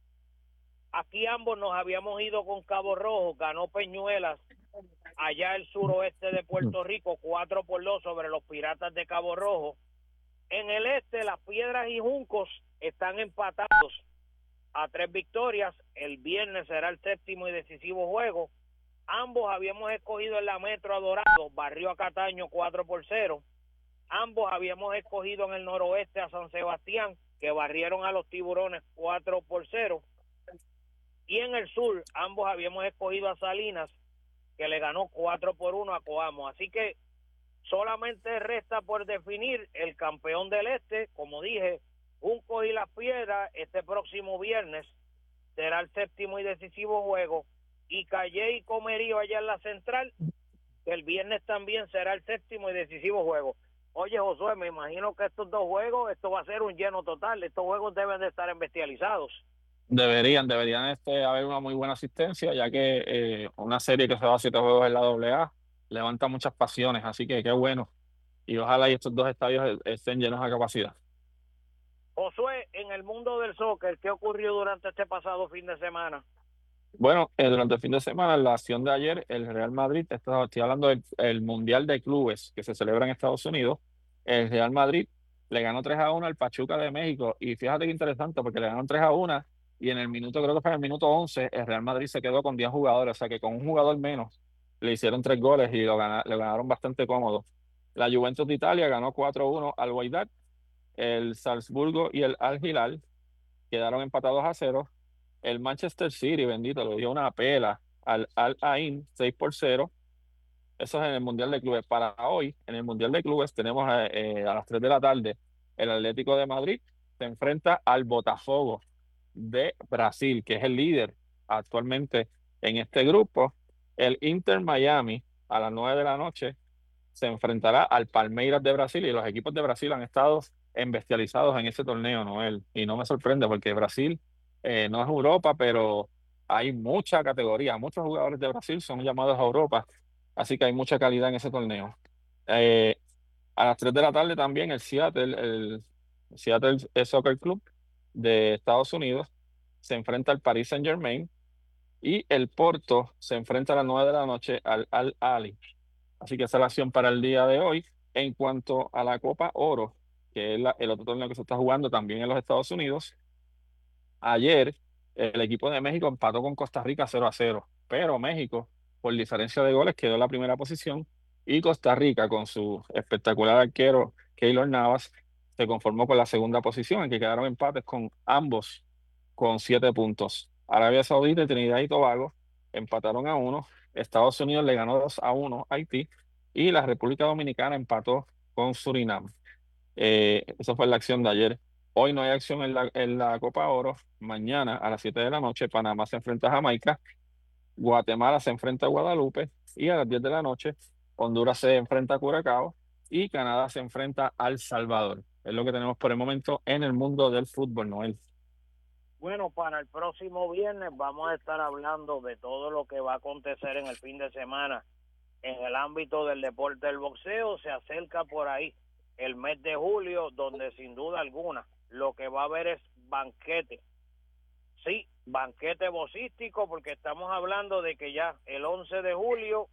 Aquí ambos nos habíamos ido con Cabo Rojo, ganó Peñuelas allá el suroeste de Puerto Rico, cuatro por dos sobre los Piratas de Cabo Rojo. En el este, Las Piedras y Juncos están empatados a tres victorias. El viernes será el séptimo y decisivo juego. Ambos habíamos escogido en la Metro a Dorado, barrió a Cataño cuatro por cero. Ambos habíamos escogido en el noroeste a San Sebastián, que barrieron a los Tiburones cuatro por cero. Y en el sur, ambos habíamos escogido a Salinas, que le ganó cuatro por uno a Coamo. Así que solamente resta por definir el campeón del este. Como dije, Juncos y Las Piedras este próximo viernes será el séptimo y decisivo juego. Y Calle y Comerío allá en la central, el viernes también será el séptimo y decisivo juego. Oye, Josué, me imagino que estos dos juegos, esto va a ser un lleno total. Estos juegos deben de estar embestializados. Deberían, deberían este, haber una muy buena asistencia, ya que eh, una serie que se va a siete juegos en la doble A levanta muchas pasiones, así que qué bueno. Y ojalá y estos dos estadios estén llenos a capacidad. Josué, en el mundo del soccer, ¿qué ocurrió durante este pasado fin de semana? Bueno, eh, durante el fin de semana, en la acción de ayer, el Real Madrid, esto, estoy hablando del el Mundial de Clubes que se celebra en Estados Unidos, el Real Madrid le ganó tres a uno al Pachuca de México, y fíjate qué interesante, porque le ganó tres a uno, y en el minuto, creo que fue en el minuto once, el Real Madrid se quedó con diez jugadores, o sea que con un jugador menos le hicieron tres goles y lo gana, le ganaron bastante cómodo. La Juventus de Italia ganó cuatro a uno al Wydad, el Salzburgo y el Al Hilal quedaron empatados a cero. El Manchester City, bendito, le dio una pela al Al Ain, seis por cero. Eso es en el Mundial de Clubes. Para hoy, en el Mundial de Clubes, tenemos eh, a las tres de la tarde, el Atlético de Madrid se enfrenta al Botafogo de Brasil, que es el líder actualmente en este grupo. El Inter Miami, a las nueve de la noche, se enfrentará al Palmeiras de Brasil, y los equipos de Brasil han estado embestializados en ese torneo, Noel, y no me sorprende porque Brasil eh, no es Europa, pero hay mucha categoría, muchos jugadores de Brasil son llamados a Europa, así que hay mucha calidad en ese torneo. Eh, a las tres de la tarde también el Seattle, el Seattle Soccer Club de Estados Unidos se enfrenta al Paris Saint-Germain, y el Porto se enfrenta a las nueve de la noche al Al Ahly. Así que esa es la acción para el día de hoy. En cuanto a la Copa Oro, que es la, el otro torneo que se está jugando también en los Estados Unidos, ayer el equipo de México empató con Costa Rica cero a cero, pero México, por diferencia de goles, quedó en la primera posición, y Costa Rica, con su espectacular arquero Keylor Navas, se conformó con la segunda posición, en que quedaron empates con ambos con siete puntos. Arabia Saudita y Trinidad y Tobago empataron a uno. Estados Unidos le ganó dos a uno a Haití, y la República Dominicana empató con Surinam. Eh, esa fue la acción de ayer. Hoy no hay acción en la, en la Copa Oro. Mañana a las siete de la noche, Panamá se enfrenta a Jamaica, Guatemala se enfrenta a Guadalupe, y a las diez de la noche, Honduras se enfrenta a Curazao y Canadá se enfrenta a El Salvador. Es lo que tenemos por el momento en el mundo del fútbol, Noel. Bueno, para el próximo viernes vamos a estar hablando de todo lo que va a acontecer en el fin de semana en el ámbito del deporte del boxeo. Se acerca por ahí el mes de julio, donde sin duda alguna lo que va a haber es banquete. Sí, banquete boxístico, porque estamos hablando de que ya el once de julio,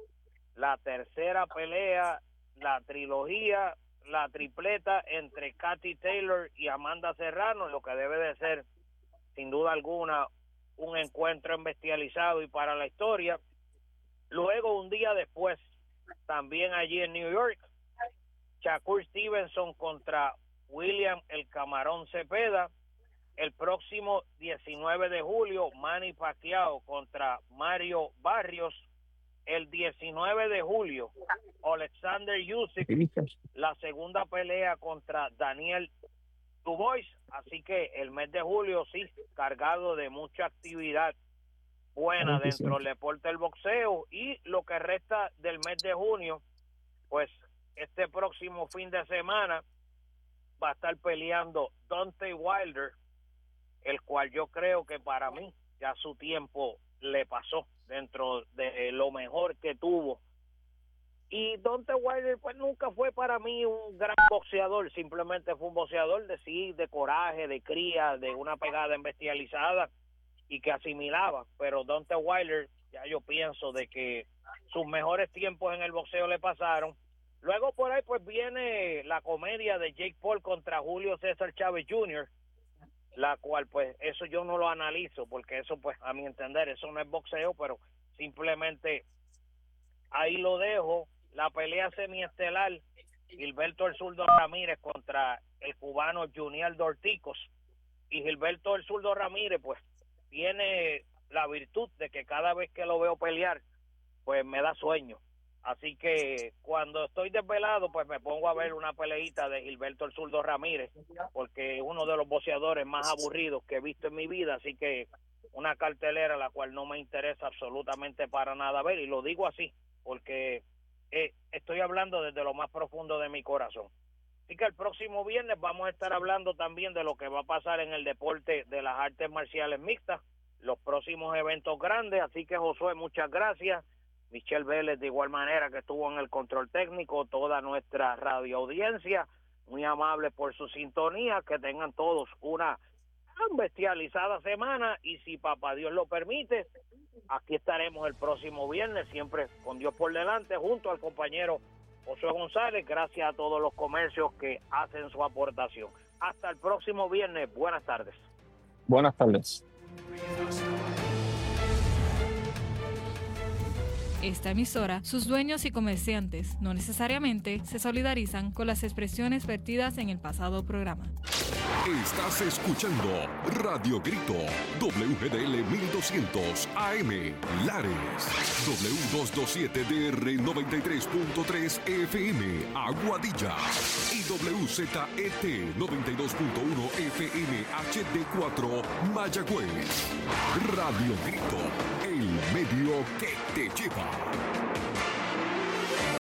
la tercera pelea, la trilogía, la tripleta entre Katy Taylor y Amanda Serrano, lo que debe de ser sin duda alguna un encuentro embestializado y para la historia. Luego, un día después, también allí en New York, Shakur Stevenson contra William el Camarón Cepeda. El próximo diecinueve de julio, Manny Pacquiao contra Mario Barrios. el diecinueve de julio, Alexander Usyk, la segunda pelea contra Daniel Dubois. Así que el mes de julio sí, cargado de mucha actividad buena dentro del deporte del boxeo. Y lo que resta del mes de junio, pues este próximo fin de semana va a estar peleando Deontay Wilder, el cual yo creo que para mí ya su tiempo le pasó dentro de lo mejor que tuvo. Y Deontay Wilder pues nunca fue para mí un gran boxeador, simplemente fue un boxeador de sí, de coraje, de cría, de una pegada bestializada y que asimilaba. Pero Deontay Wilder, ya yo pienso de que sus mejores tiempos en el boxeo le pasaron. Luego por ahí pues viene la comedia de Jake Paul contra Julio César Chávez junior, la cual pues eso yo no lo analizo, porque eso pues a mi entender eso no es boxeo, pero simplemente ahí lo dejo. La pelea semiestelar, Gilberto El Zurdo Ramírez contra el cubano Junior Dorticos, y Gilberto El Zurdo Ramírez pues tiene la virtud de que cada vez que lo veo pelear pues me da sueño. Así que cuando estoy desvelado, pues me pongo a ver una peleita de Gilberto El Zurdo Ramírez, porque es uno de los boxeadores más aburridos que he visto en mi vida. Así que una cartelera la cual no me interesa absolutamente para nada ver, y lo digo así, porque eh, estoy hablando desde lo más profundo de mi corazón. Así que el próximo viernes vamos a estar hablando también de lo que va a pasar en el deporte de las artes marciales mixtas, los próximos eventos grandes. Así que Josué, muchas gracias. Michelle Vélez de igual manera, que estuvo en el control técnico, toda nuestra radio audiencia, muy amable por su sintonía. Que tengan todos una bestializada semana, y si papá Dios lo permite, aquí estaremos el próximo viernes, siempre con Dios por delante, junto al compañero José González. Gracias a todos los comercios que hacen su aportación. Hasta el próximo viernes. Buenas tardes. Buenas tardes. Esta emisora, sus dueños y comerciantes no necesariamente se solidarizan con las expresiones vertidas en el pasado programa. Estás escuchando Radio Grito, W G D L mil doscientos A M, Lares, W doscientos veintisiete D R noventa y tres punto tres F M, Aguadilla, y W Z E T noventa y dos punto uno F M H D cuatro, Mayagüez. Radio Grito, el medio que te lleva.